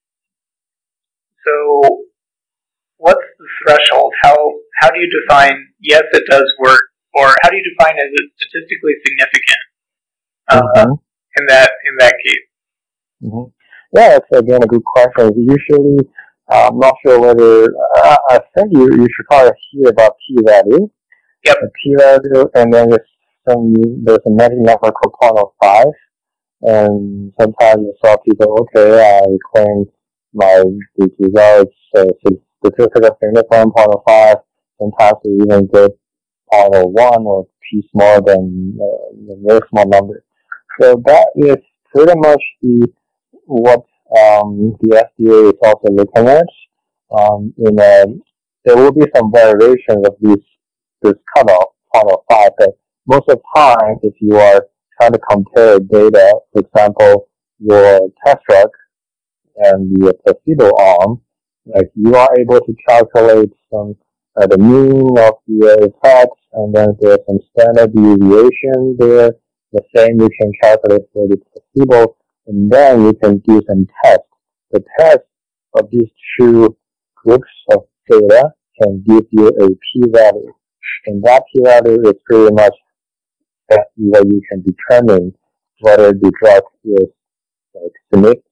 So, what's the threshold? How how do you define yes, it does work, or how do you define is it statistically significant uh, mm-hmm. in that in that case?
Mm-hmm. Yeah, it's again a good question. Usually, uh, I'm not sure whether uh, I think you you should probably hear about p-value.
Yep.
The p-value, and then there's some there's a magic number called zero point zero five, and sometimes you saw people okay, I claim my the results uh, statistical significance zero point zero five. Sometimes we even get zero point zero one or p smaller than uh, a very small number. So that is pretty much the what um, the F D A is also looking at. Um, in a, there will be some variations of this this cutoff zero point zero five, but most of the time, if you are trying to compare data, for example, your test drug and the placebo arm, like you are able to calculate some uh, the mean of the uh, effects, and then there's some standard deviation there. The same you can calculate for the placebo, and then you can do some tests. The test of these two groups of data can give you a p-value, and that p-value is pretty much that where you can determine whether the drug is like significant.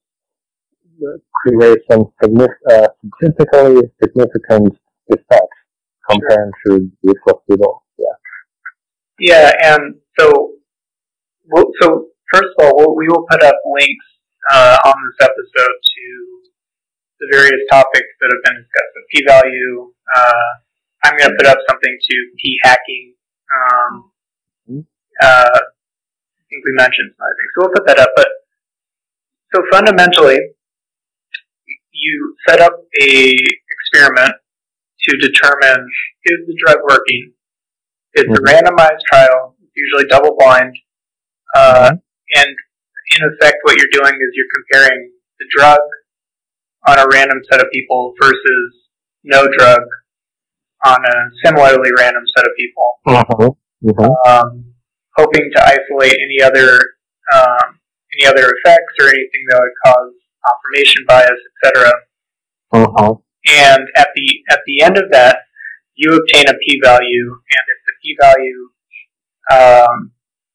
Create some uh, statistically significant effects compared sure. to the placebo. Yeah.
Yeah, and so, we'll, so first of all, we'll, we will put up links uh, on this episode to the various topics that have been discussed. The p-value. Uh, I'm going to put up something to p-hacking. Um, mm-hmm. uh, I think we mentioned some other things, so we'll put that up. But so fundamentally, you set up a experiment to determine is the drug working. It's mm-hmm. a randomized trial, usually double blind, uh, mm-hmm. and in effect what you're doing is you're comparing the drug on a random set of people versus no drug on a similarly random set of people,
mm-hmm. Mm-hmm.
Um, hoping to isolate any other um, any other effects or anything that would cause confirmation bias, et cetera.
Uh-huh.
And at the at the end of that, you obtain a p-value, and if the p-value um,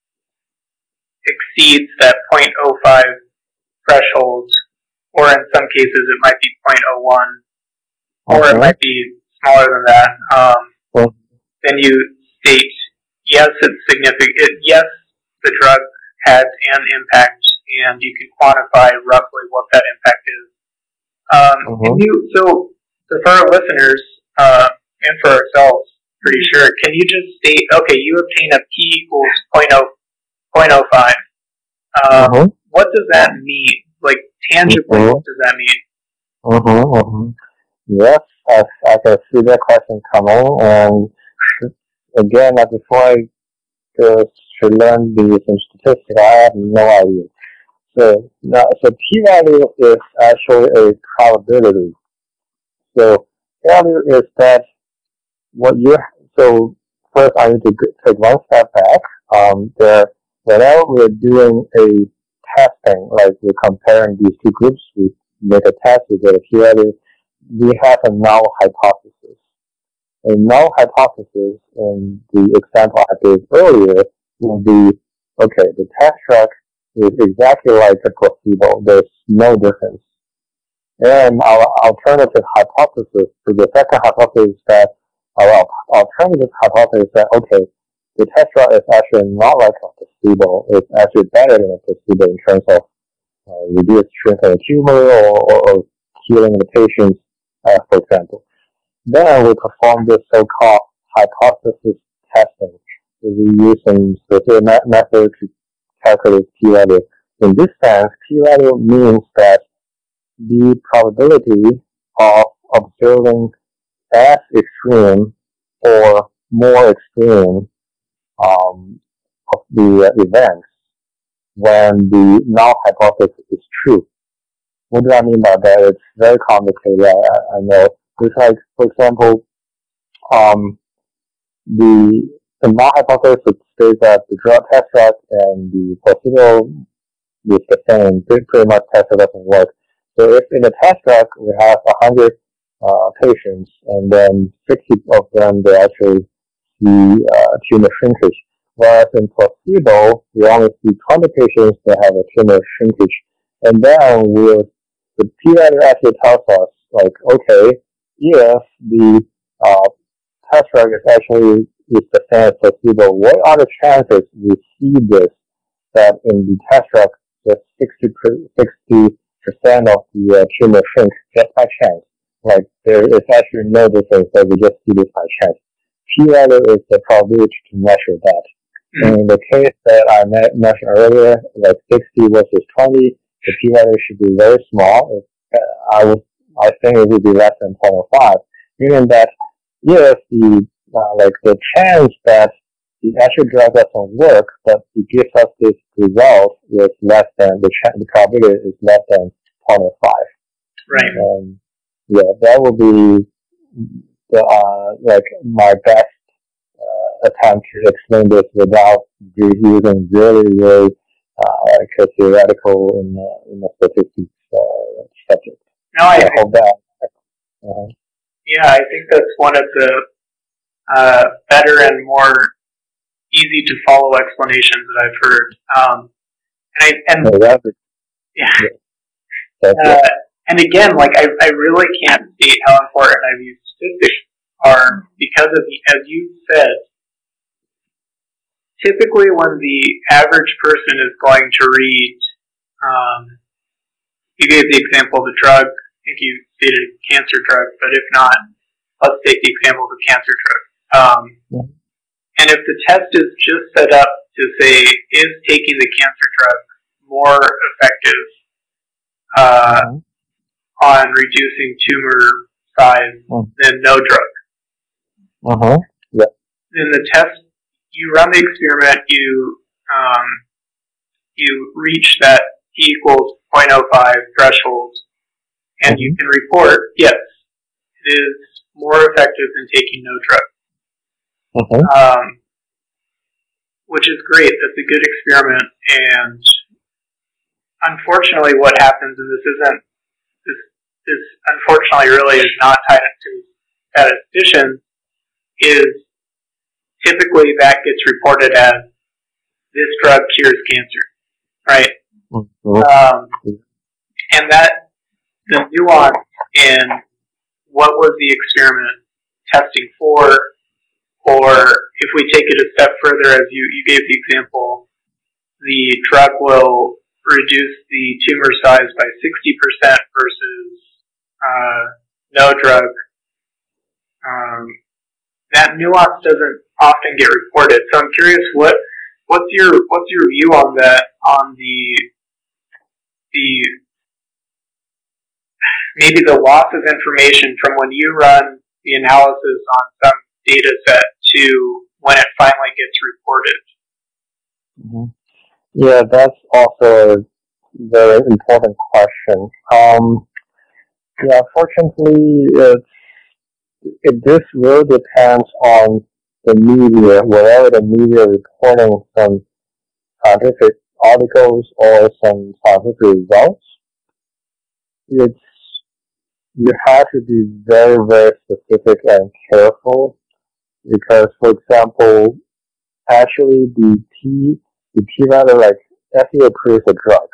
exceeds that zero point zero five threshold, or in some cases it might be zero point zero one, or uh-huh. it might be smaller than that, um, uh-huh. then you state yes, it's significant. Yes, the drug has an impact, and you can quantify roughly what that impact is. Um, uh-huh. Can you, so, so for our listeners, uh, and for ourselves, pretty sure, can you just state, okay, you obtain a p equals zero point zero five. Um, uh-huh. What does that mean? Like, tangibly, uh-huh. what does that mean?
Uh-huh, uh-huh. Yes, I, I can see that question come on, and again, like before I uh, to learn the statistics, I have no idea. So, now, so p-value is actually a probability. So, value is that what you, so first I need to take one step back. Um, there, whenever we're doing a testing, like we're comparing these two groups, we make a test, we get a p-value, we have a null hypothesis. a null hypothesis in the example I gave earlier will be, okay, the test drug is exactly like a placebo. There's no difference. And our alternative hypothesis to the second hypothesis that our alternative hypothesis that, okay, the test drug is actually not like a placebo. It's actually better than a placebo in terms of uh, reduced shrinking the tumor or, or, or healing the patients, uh, for example. Then we perform this so-called hypothesis testing. We use some specific method to calculate p-value. In this sense, p-value means that the probability of observing as extreme or more extreme um, of the uh, events when the null hypothesis is true. What do I mean by that? It's very complicated, I, I know. It's like, for example, um, the, the null hypothesis states that the drug test drug and the placebo is the same. Pretty much test drug doesn't work. So if in the test drug we have one hundred uh, patients and then sixty of them they actually see uh, tumor shrinkage, whereas in placebo we only see twenty patients that have a tumor shrinkage, and then we'll, the p-value actually tells us like, okay, if the uh, test drug is actually is the same as placebo, what are the chances we see this that in the test drug just sixty percent of the uh, tumor shrink just by chance? Like there is actually no difference, but we just see this by chance. P-value is the probability to measure that. Mm-hmm. In the case that I mentioned earlier, like sixty versus twenty, the p-value should be very small. If, uh, I would, I think it would be less than zero point five, meaning that if the uh, like the chance that the actual drug doesn't work, but it gives us this result is less than the, ch- the probability is less than zero point five.
Right.
Um, yeah, that would be the, uh, like my best uh, attempt to explain this without using really, really uh, like a theoretical in uh, in a statistics uh, subject.
No, I,
I hope that. Uh,
yeah, I think that's one of the uh, better and more easy to follow explanations that I've heard. Um, and I and
no, that's
yeah,
that's
uh, and again, like I, I really can't state how important I view statistics are because of the, as you said, typically when the average person is going to read, um, you gave the example of the drug. I think you stated a cancer drug, but if not, let's take the example of a cancer drug. Um,
yeah.
And if the test is just set up to say, is taking the cancer drug more effective uh, mm-hmm. on reducing tumor size mm-hmm. than no drug?
Uh-huh. Yeah.
In the test, you run the experiment, you um, you reach that T equals zero point zero five threshold, and mm-hmm. you can report, yes, it is more effective than taking no drug.
Mm-hmm.
Um, which is great. That's a good experiment, and unfortunately, what happens, and this isn't this this unfortunately really is not tied into statisticians, is typically that gets reported as this drug cures cancer, right?
Mm-hmm.
Um, and that the nuance in what was the experiment testing for. Or if we take it a step further, as you, you gave the example, the drug will reduce the tumor size by sixty percent versus uh, no drug. Um, that nuance doesn't often get reported. So I'm curious, what what's your what's your view on that? On the the maybe the loss of information from when you run the analysis on some data set to when it finally gets reported?
Mm-hmm. Yeah, that's also a very important question. Um, yeah, fortunately, it's, it, this really depends on the media, whatever the media reporting some scientific articles or some scientific results. It's, you have to be very, very specific and careful because, for example, actually the T, the T rather like F D A approves a drug.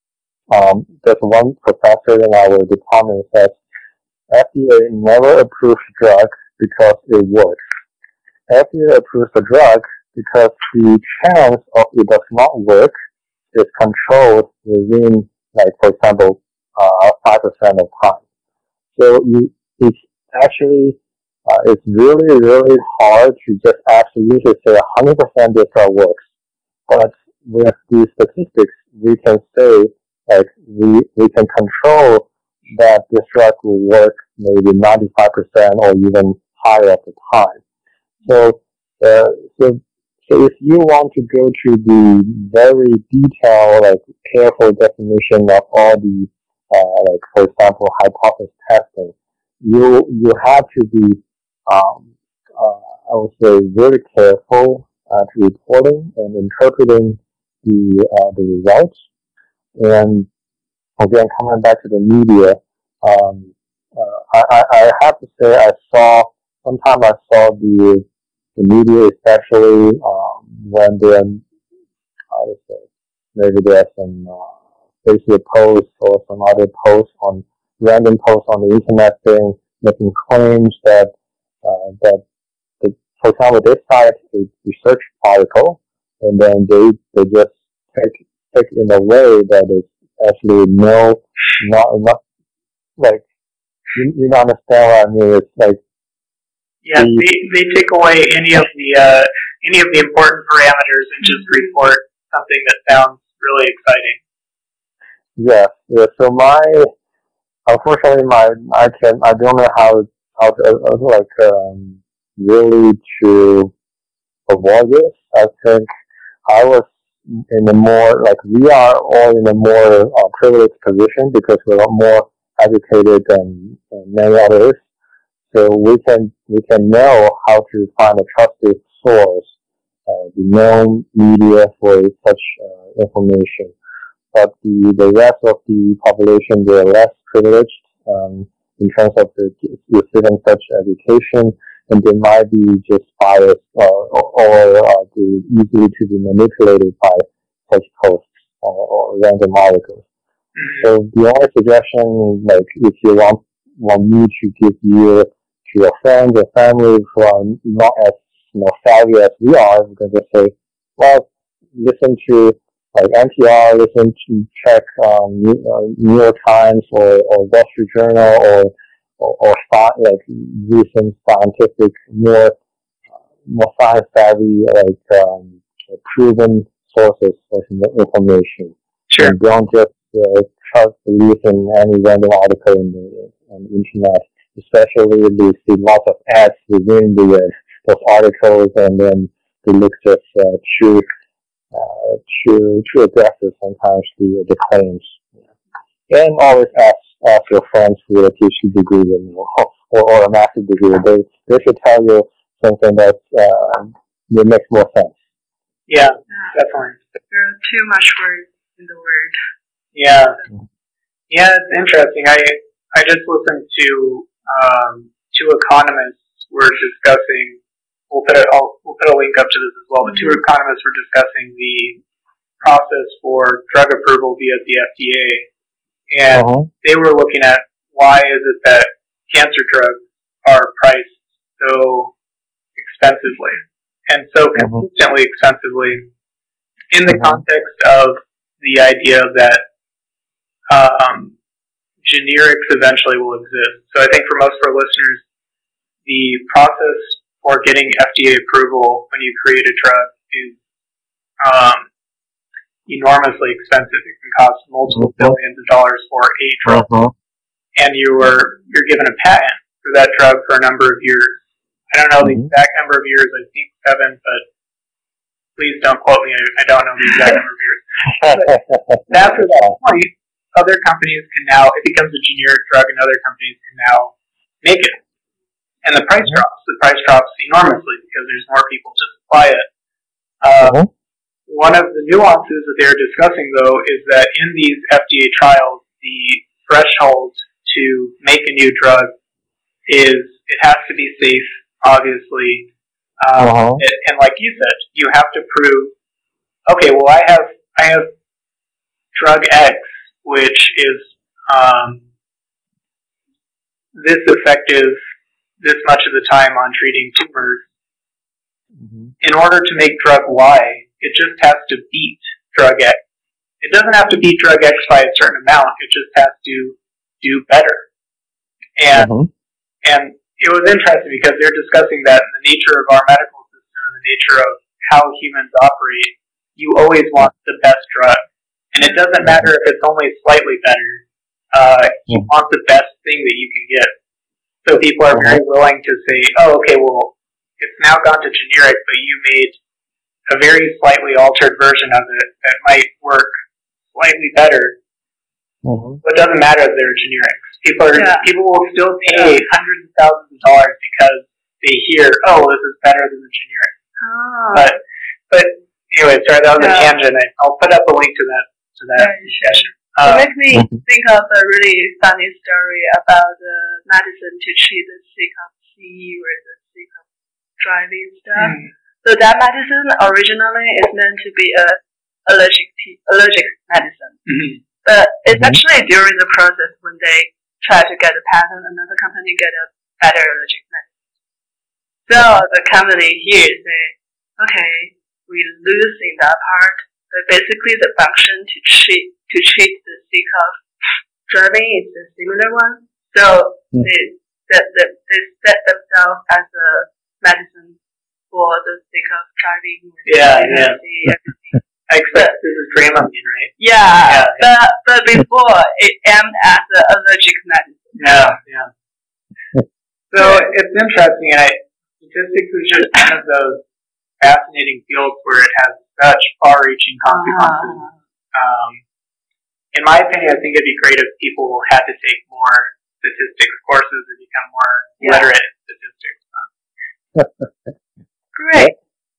Um, there's one professor in our department says F D A never approves drug because it works. F D A approves a drug because the chance of it does not work is controlled within, like, for example, uh, five percent of time. So you, it's actually, uh, it's really, really hard to just absolutely say one hundred percent this drug works. But with these statistics, we can say, like, we, we can control that this drug will work maybe ninety-five percent or even higher at the time. So, uh, so, so if you want to go to the very detailed, like, careful definition of all the, uh, like, for example, hypothesis testing, you, you have to be, um, uh, I would say, very careful at reporting and interpreting the, uh, the results. And again, coming back to the media, um, uh, I, I have to say I saw, sometimes I saw the, the media, especially um, when they're, I would say, maybe there's some uh, Facebook posts or some other posts on, random posts on the internet saying, making claims that, uh, that, the, for example, they cite a research article and then they, they just take, take in a way that is actually no, not, not, like, you, you don't understand what I mean. It's like,
yeah, the, they, they take away any of the, uh, any of the important parameters and just report something that sounds really exciting.
Yeah, yeah. So my, unfortunately, my, I can, I don't know how, how to, uh, like, um, really to avoid this. I think I was in a more, like, we are all in a more uh, privileged position because we're a lot more educated than, than many others. So we can, we can know how to find a trusted source, uh, the known media for such uh, information. But the, the rest of the population, they're less privileged, um, in terms of the, receiving such education, and they might be just biased or, or, or uh, easily to be manipulated by such posts or, or random articles. So the only suggestion, like, if you want, want me to give you to your friends or family who are not as, you know, savvy as we are, we're going to say, well, listen to, like, N P R, listen to, check um, New, uh, New York Times or, or Wall Street Journal or, or, or like, recent scientific, more, more science savvy, like, um, proven sources of information.
Sure.
And don't just uh, trust believe in any random article in the, on the internet, especially if they see lots of ads within the, uh, those articles, and then they look just uh, too, uh, too, too aggressive sometimes, the, the claims. And always ask, ask your friends with a PhD degree or, or, or a master's degree. They, they should tell you something that, uh, that makes more sense.
Yeah, definitely.
There are too much words in the word.
Yeah. Yeah, it's interesting. I I just listened to um, two economists were discussing. We'll put a I'll, we'll put a link up to this as well. The two economists were discussing the process for drug approval via the F D A, and uh-huh. they were looking at why is it that cancer drugs are priced so expensively and so consistently uh-huh. expensively in the uh-huh. context of the idea that um, generics eventually will exist. So I think for most of our listeners, the process for getting F D A approval when you create a drug is um, enormously expensive. It can cost multiple uh-huh. billions of dollars for a drug, uh-huh. and you are you're given a patent for that drug for a number of years. I don't know uh-huh. the exact number of years. I think seven, but please don't quote me. I don't know the exact number of years. But after that point, other companies can now, it becomes a generic drug and other companies can now make it. And the price drops. The price drops enormously because there's more people to supply it. Uh, uh-huh. One of the nuances that they're discussing, though, is that in these F D A trials, the threshold to make a new drug is it has to be safe, obviously. Um,
Uh-huh.
and, and like you said, you have to prove, okay, well, I have I have drug X, which is um, this effective this much of the time on treating tumors.
Mm-hmm.
In order to make drug Y, it just has to beat drug X. It doesn't have to beat drug X by a certain amount. It just has to do better. And
Mm-hmm.
and it was interesting because they're discussing that in the nature of our medical system and the nature of how humans operate, you always want the best drug. And it doesn't matter if it's only slightly better. Uh, you want the best thing that you can get. So people are very willing to say, oh, okay, well, it's now gone to generic, but you made a very slightly altered version of it that might work slightly better.
Mm-hmm.
But it doesn't matter if they're generics. People are
Yeah.
people will still pay
Yeah.
hundreds of thousands of dollars because they hear, oh, this is better than the generic.
Oh.
But but anyway, sorry, that was
Yeah.
a tangent. I, I'll put up a link to that to that
Yeah,
discussion.
It
Um,
makes me think of a really funny story about the medicine to treat the sick of C or the sick of driving stuff.
mm,
So that medicine originally is meant to be a allergic allergic medicine,
mhm.
but it's
Mhm.
actually during the process when they try to get a patent, another company get a better allergic medicine. So the company here say, okay, we lose in that part, but basically the function to treat to treat the sick of driving is a similar one. So
Mm.
they, they, they, they set themselves as a medicine for the sick of driving.
Yeah, yeah.
Everything.
I expect this is Dramamine, right?
Yeah,
Yeah,
but but before it aimed as an allergic medicine.
Yeah, yeah. So it's interesting. I, statistics is just one of those fascinating fields where it has such far-reaching consequences.
Uh,
Um, in my opinion, I think it'd be great if people had to take more statistics courses and become more
Yeah.
literate in statistics.
great.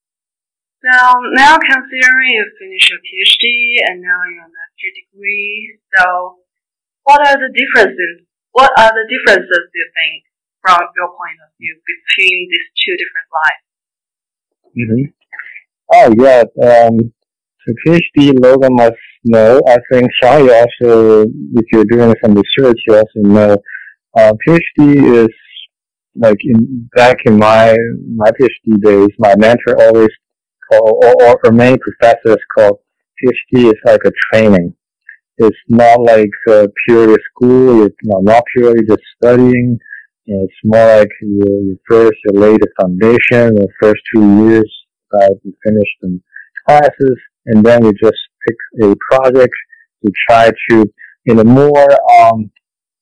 So now considering you finish your PhD and now your master degree, so what are the differences? What are the differences you think from your point of view between these two different lives?
Mm-hmm. Oh yeah. Um, so PhD, Logan must know. I think Xiaoyu also, if you're doing some research, you also know. Uh, PhD is like in back in my my PhD days. My mentor always called, or, or, or many professors called PhD is like a training. It's not like uh, purely school. It's not, not purely just studying. It's more like you, you first you lay the foundation. The first two years, uh, you finish some classes, and then you just pick a project to try to, in a more um,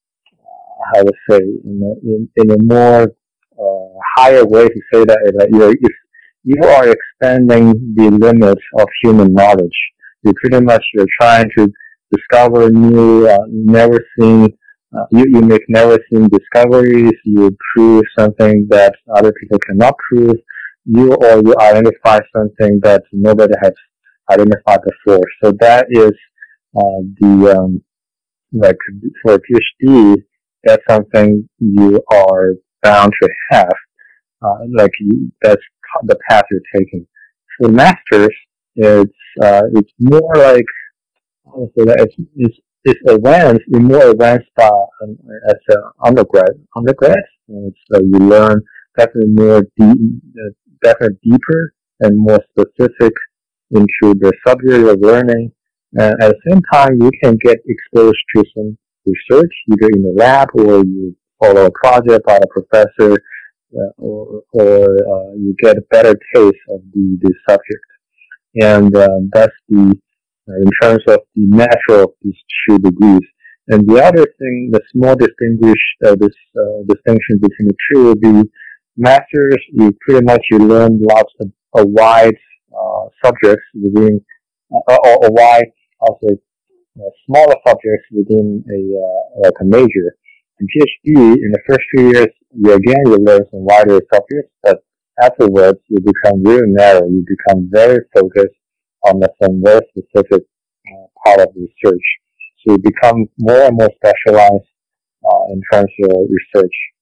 how to say, in a, in, in a more uh, higher way to say that, that you're, if you are expanding the limits of human knowledge. You pretty much you're trying to discover new, uh, never seen. Uh, you you make never seen discoveries. You prove something that other people cannot prove. You or you identify something that nobody has identified before. So that is uh, the um, like for a PhD. That's something you are bound to have. Uh, like you, that's the path you're taking. For masters, it's uh, it's more like I would say that it's it's, it's advanced, it's more advanced uh, as an undergrad. Undergrad, and so you learn definitely more deep, uh, definitely deeper and more specific into the subject you're learning. And at the same time, you can get exposed to some research, either in the lab or you follow a project by a professor, uh, or, or uh, you get a better taste of the, the subject. And um, that's the, uh, in terms of the natural of these two degrees. And the other thing, the small distinguish, uh, this uh, distinction between the two would be masters, you pretty much you learn lots of a wide uh, subjects within, uh, or a wide, I'll say, uh, smaller subjects within a uh, like a major. In PhD, in the first few years, you again you learn some wider subjects, but afterwards you become really narrow. You become very focused on the, some very specific uh, part of research. So you become more and more specialized uh, in terms of your research.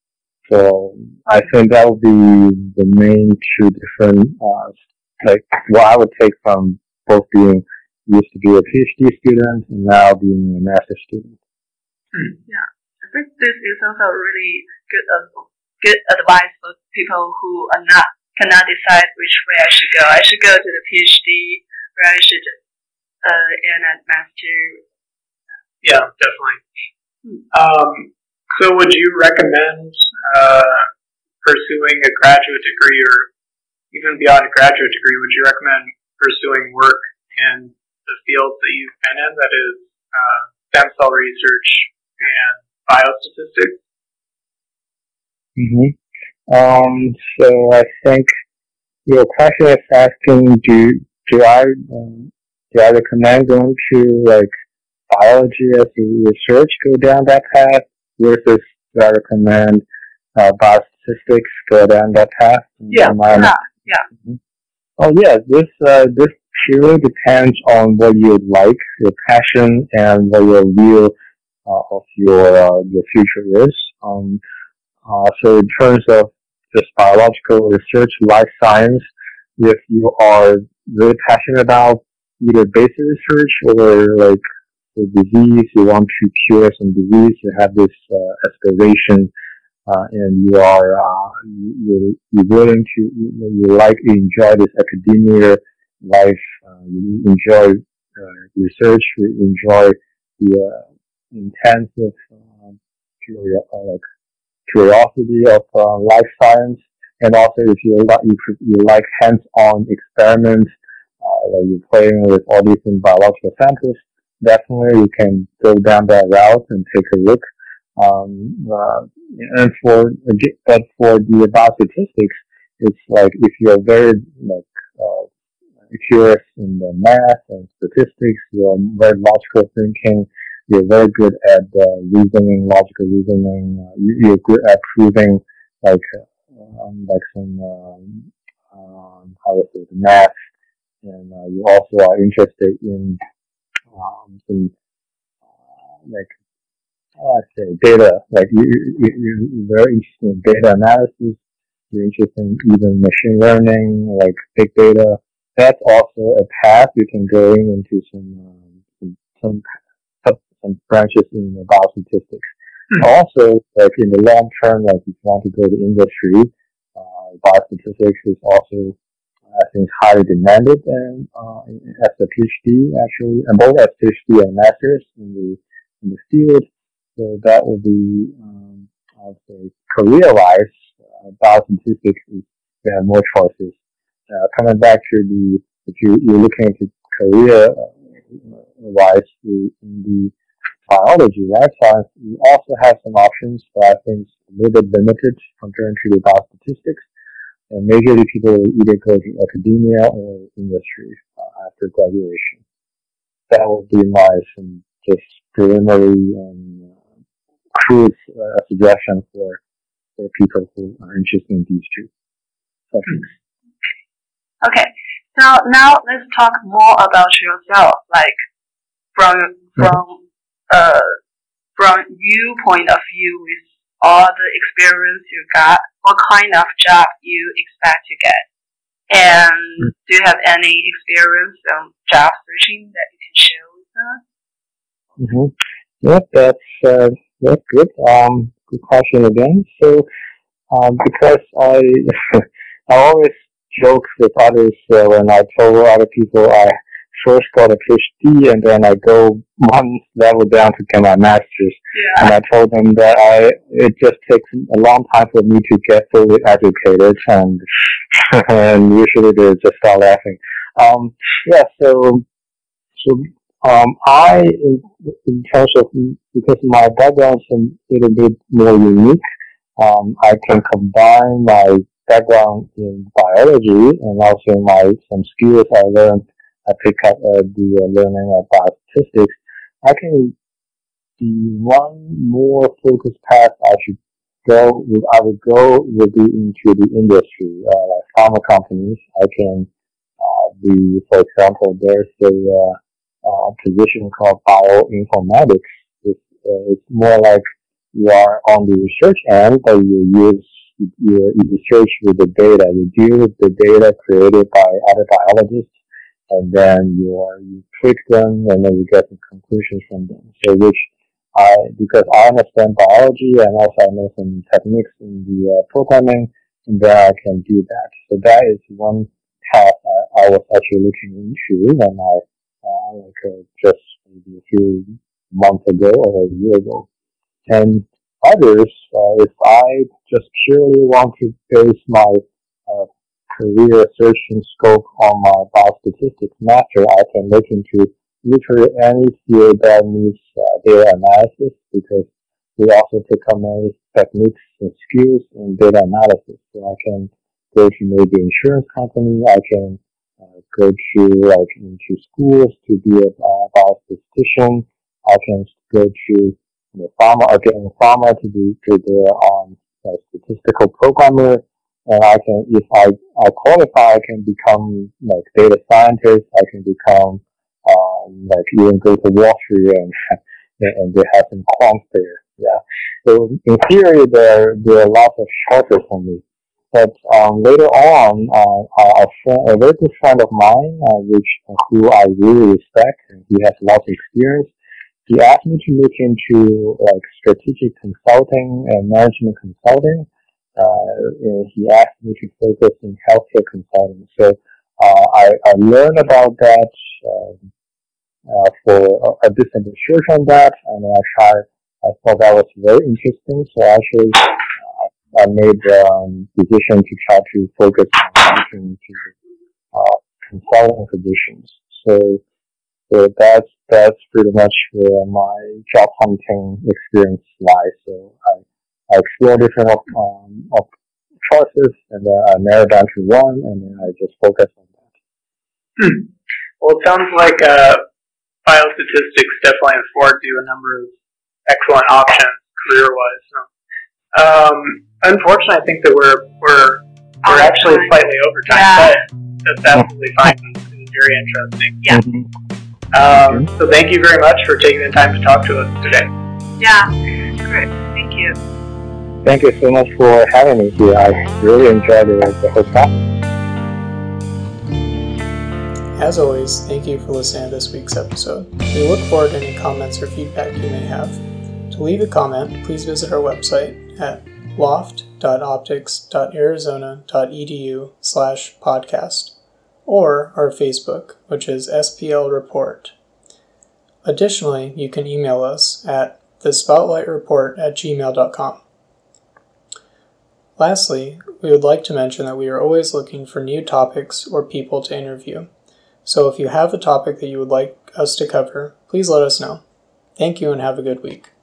So I think that would be the main two different, uh, like what I would take from both being used to be a PhD student and now being a master's student.
Yeah, I think this is also really good, uh, good advice for people who are not cannot decide which way I should go. I should go to the PhD, or I should uh, end at master.
Yeah, definitely. Hmm. Um, so, would you recommend uh, pursuing a graduate degree, or even beyond a graduate degree? Would you recommend pursuing work in the fields that you've been in, that is uh, stem cell research and biostatistics?
Mm-hmm. Um, so I think your question is asking, do do I um, do I recommend going to like biology as a research, go down that path, versus do I recommend uh, biostatistics, go down that path?
Yeah, yeah, yeah.
Mm-hmm. Oh yeah, this uh, this purely depends on what you like, your passion, and what your view uh, of your uh, your future is. Um, uh, so in terms of just biological research, life science, if you are really passionate about either basic research or like the disease, you want to cure some disease, you have this uh, aspiration, uh, and you are uh, you, you're willing to you, you like you enjoy this academia life, uh, you enjoy uh, research, you enjoy the uh, intensive uh, curio- uh, like curiosity of uh, life science, and also if you like you, you like hands-on experiments, uh, like you're playing with all these biological samples, definitely you can go down that route and take a look. Um, uh, and for but for the biostatistics, it's like if you're very like uh, curious in the math and statistics, you're very logical thinking, you're very good at uh, reasoning, logical reasoning. Uh, you, you're good at proving like um, like some um, um, how to say the math, and uh, you also are interested in um, some uh, like uh, say data. Like you, you, you're very interested in data analysis. You're interested in even machine learning, like big data. That's also a path you can go in into some um, some, some some branches in the biostatistics. Hmm. Also, like in the long term, like if you want to go to industry, uh, biostatistics is also, I think, highly demanded and uh, as a PhD actually, and both as PhD and masters in the in the field. So that will be, um, I would say, career-wise, uh, biostatistics is there are more choices. Uh, coming back to the, if you, you're looking into career-wise in the biology, life science, we also have some options, but I think it's a little bit limited compared to the biostatistics. And majorly people will either go to academia or industry uh, after graduation. That will be my some just preliminary and uh, crude uh, suggestion for, for people who are interested in these two subjects.
Okay, so now let's talk more about yourself, like from from mm-hmm. uh from you point of view with all the experience you got, what kind of job you expect to get, and mm-hmm. do you have any experience on job searching that you can share with us?
Mm-hmm. Yeah, that's uh, that's good. Um, good question again. So, um, because I I always joke with others uh, when I told other people I first got a PhD and then I go one level down to get my master's.
Yeah.
And I told them that I it just takes a long time for me to get fully educated, and and usually they just start laughing. Um, yeah, so so um, I in, in terms of because my background is a little bit more unique, um, I can combine my background in biology and also my some skills I learned. I pick up uh, the uh, learning about statistics. I can the one more focused path I should go with. I would go would be into the industry, uh, like pharma companies. I can uh, be, for example, there's a uh, uh, position called bioinformatics. It's, uh, it's more like you are on the research end, but you use you, you research with the data. You deal with the data created by other biologists, and then you are you tweak them, and then you get the conclusions from them. So which I because I understand biology and also I know some techniques in the uh, programming, and then I can do that. So that is one path I, I was actually looking into when I uh, like uh, just maybe a few months ago or a year ago. And others, uh, if I just purely want to base my uh, career search and scope on my biostatistics master, I can look into literally any field that needs uh, data analysis, because we also take on many techniques and skills in data analysis. So I can go to maybe insurance company, I can uh, go to like into schools to be a uh, biostatistician, I can go to the farmer, or getting a farmer to be to their um a statistical programmer, and I can, if I I qualify, I can become like data scientist. I can become um like even go to Wall Street and and they have some quants there. Yeah. So in theory, there there are lots of choices for me. But um later on, uh, a friend, a very good friend of mine, uh, which uh, who I really respect, and he has lots of experience. He asked me to look into like strategic consulting and management consulting. Uh, he asked me to focus in healthcare consulting. So uh, I, I learned about that uh, uh, for a, a different research on that, and I tried. I thought that was very interesting. So actually, uh, I made the um, decision to try to focus on looking into uh, consulting positions. So. So that's that's pretty much where my job hunting experience lies. So I, I explore different um, of choices, and then I narrow down to one, and then I just focus on that.
Hmm. Well, it sounds like uh, biostatistics definitely affords you a number of excellent options career-wise. So, um, unfortunately, I think that we're we're we're actually slightly over time, yeah. But that's absolutely fine. It's very interesting.
Yeah.
Mm-hmm.
Um, so thank you very much for taking the time to talk to us today.
Yeah, great. Thank you.
Thank you so much for having me here. I really enjoyed the, the whole process.
As always, thank you for listening to this week's episode. We look forward to any comments or feedback you may have. To leave a comment, please visit our website at loft.optics.arizona.edu slash podcast. Or our Facebook, which is S P L Report. Additionally, you can email us at the spotlight report at gmail dot com. Lastly, we would like to mention that we are always looking for new topics or people to interview. So if you have a topic that you would like us to cover, please let us know. Thank you and have a good week.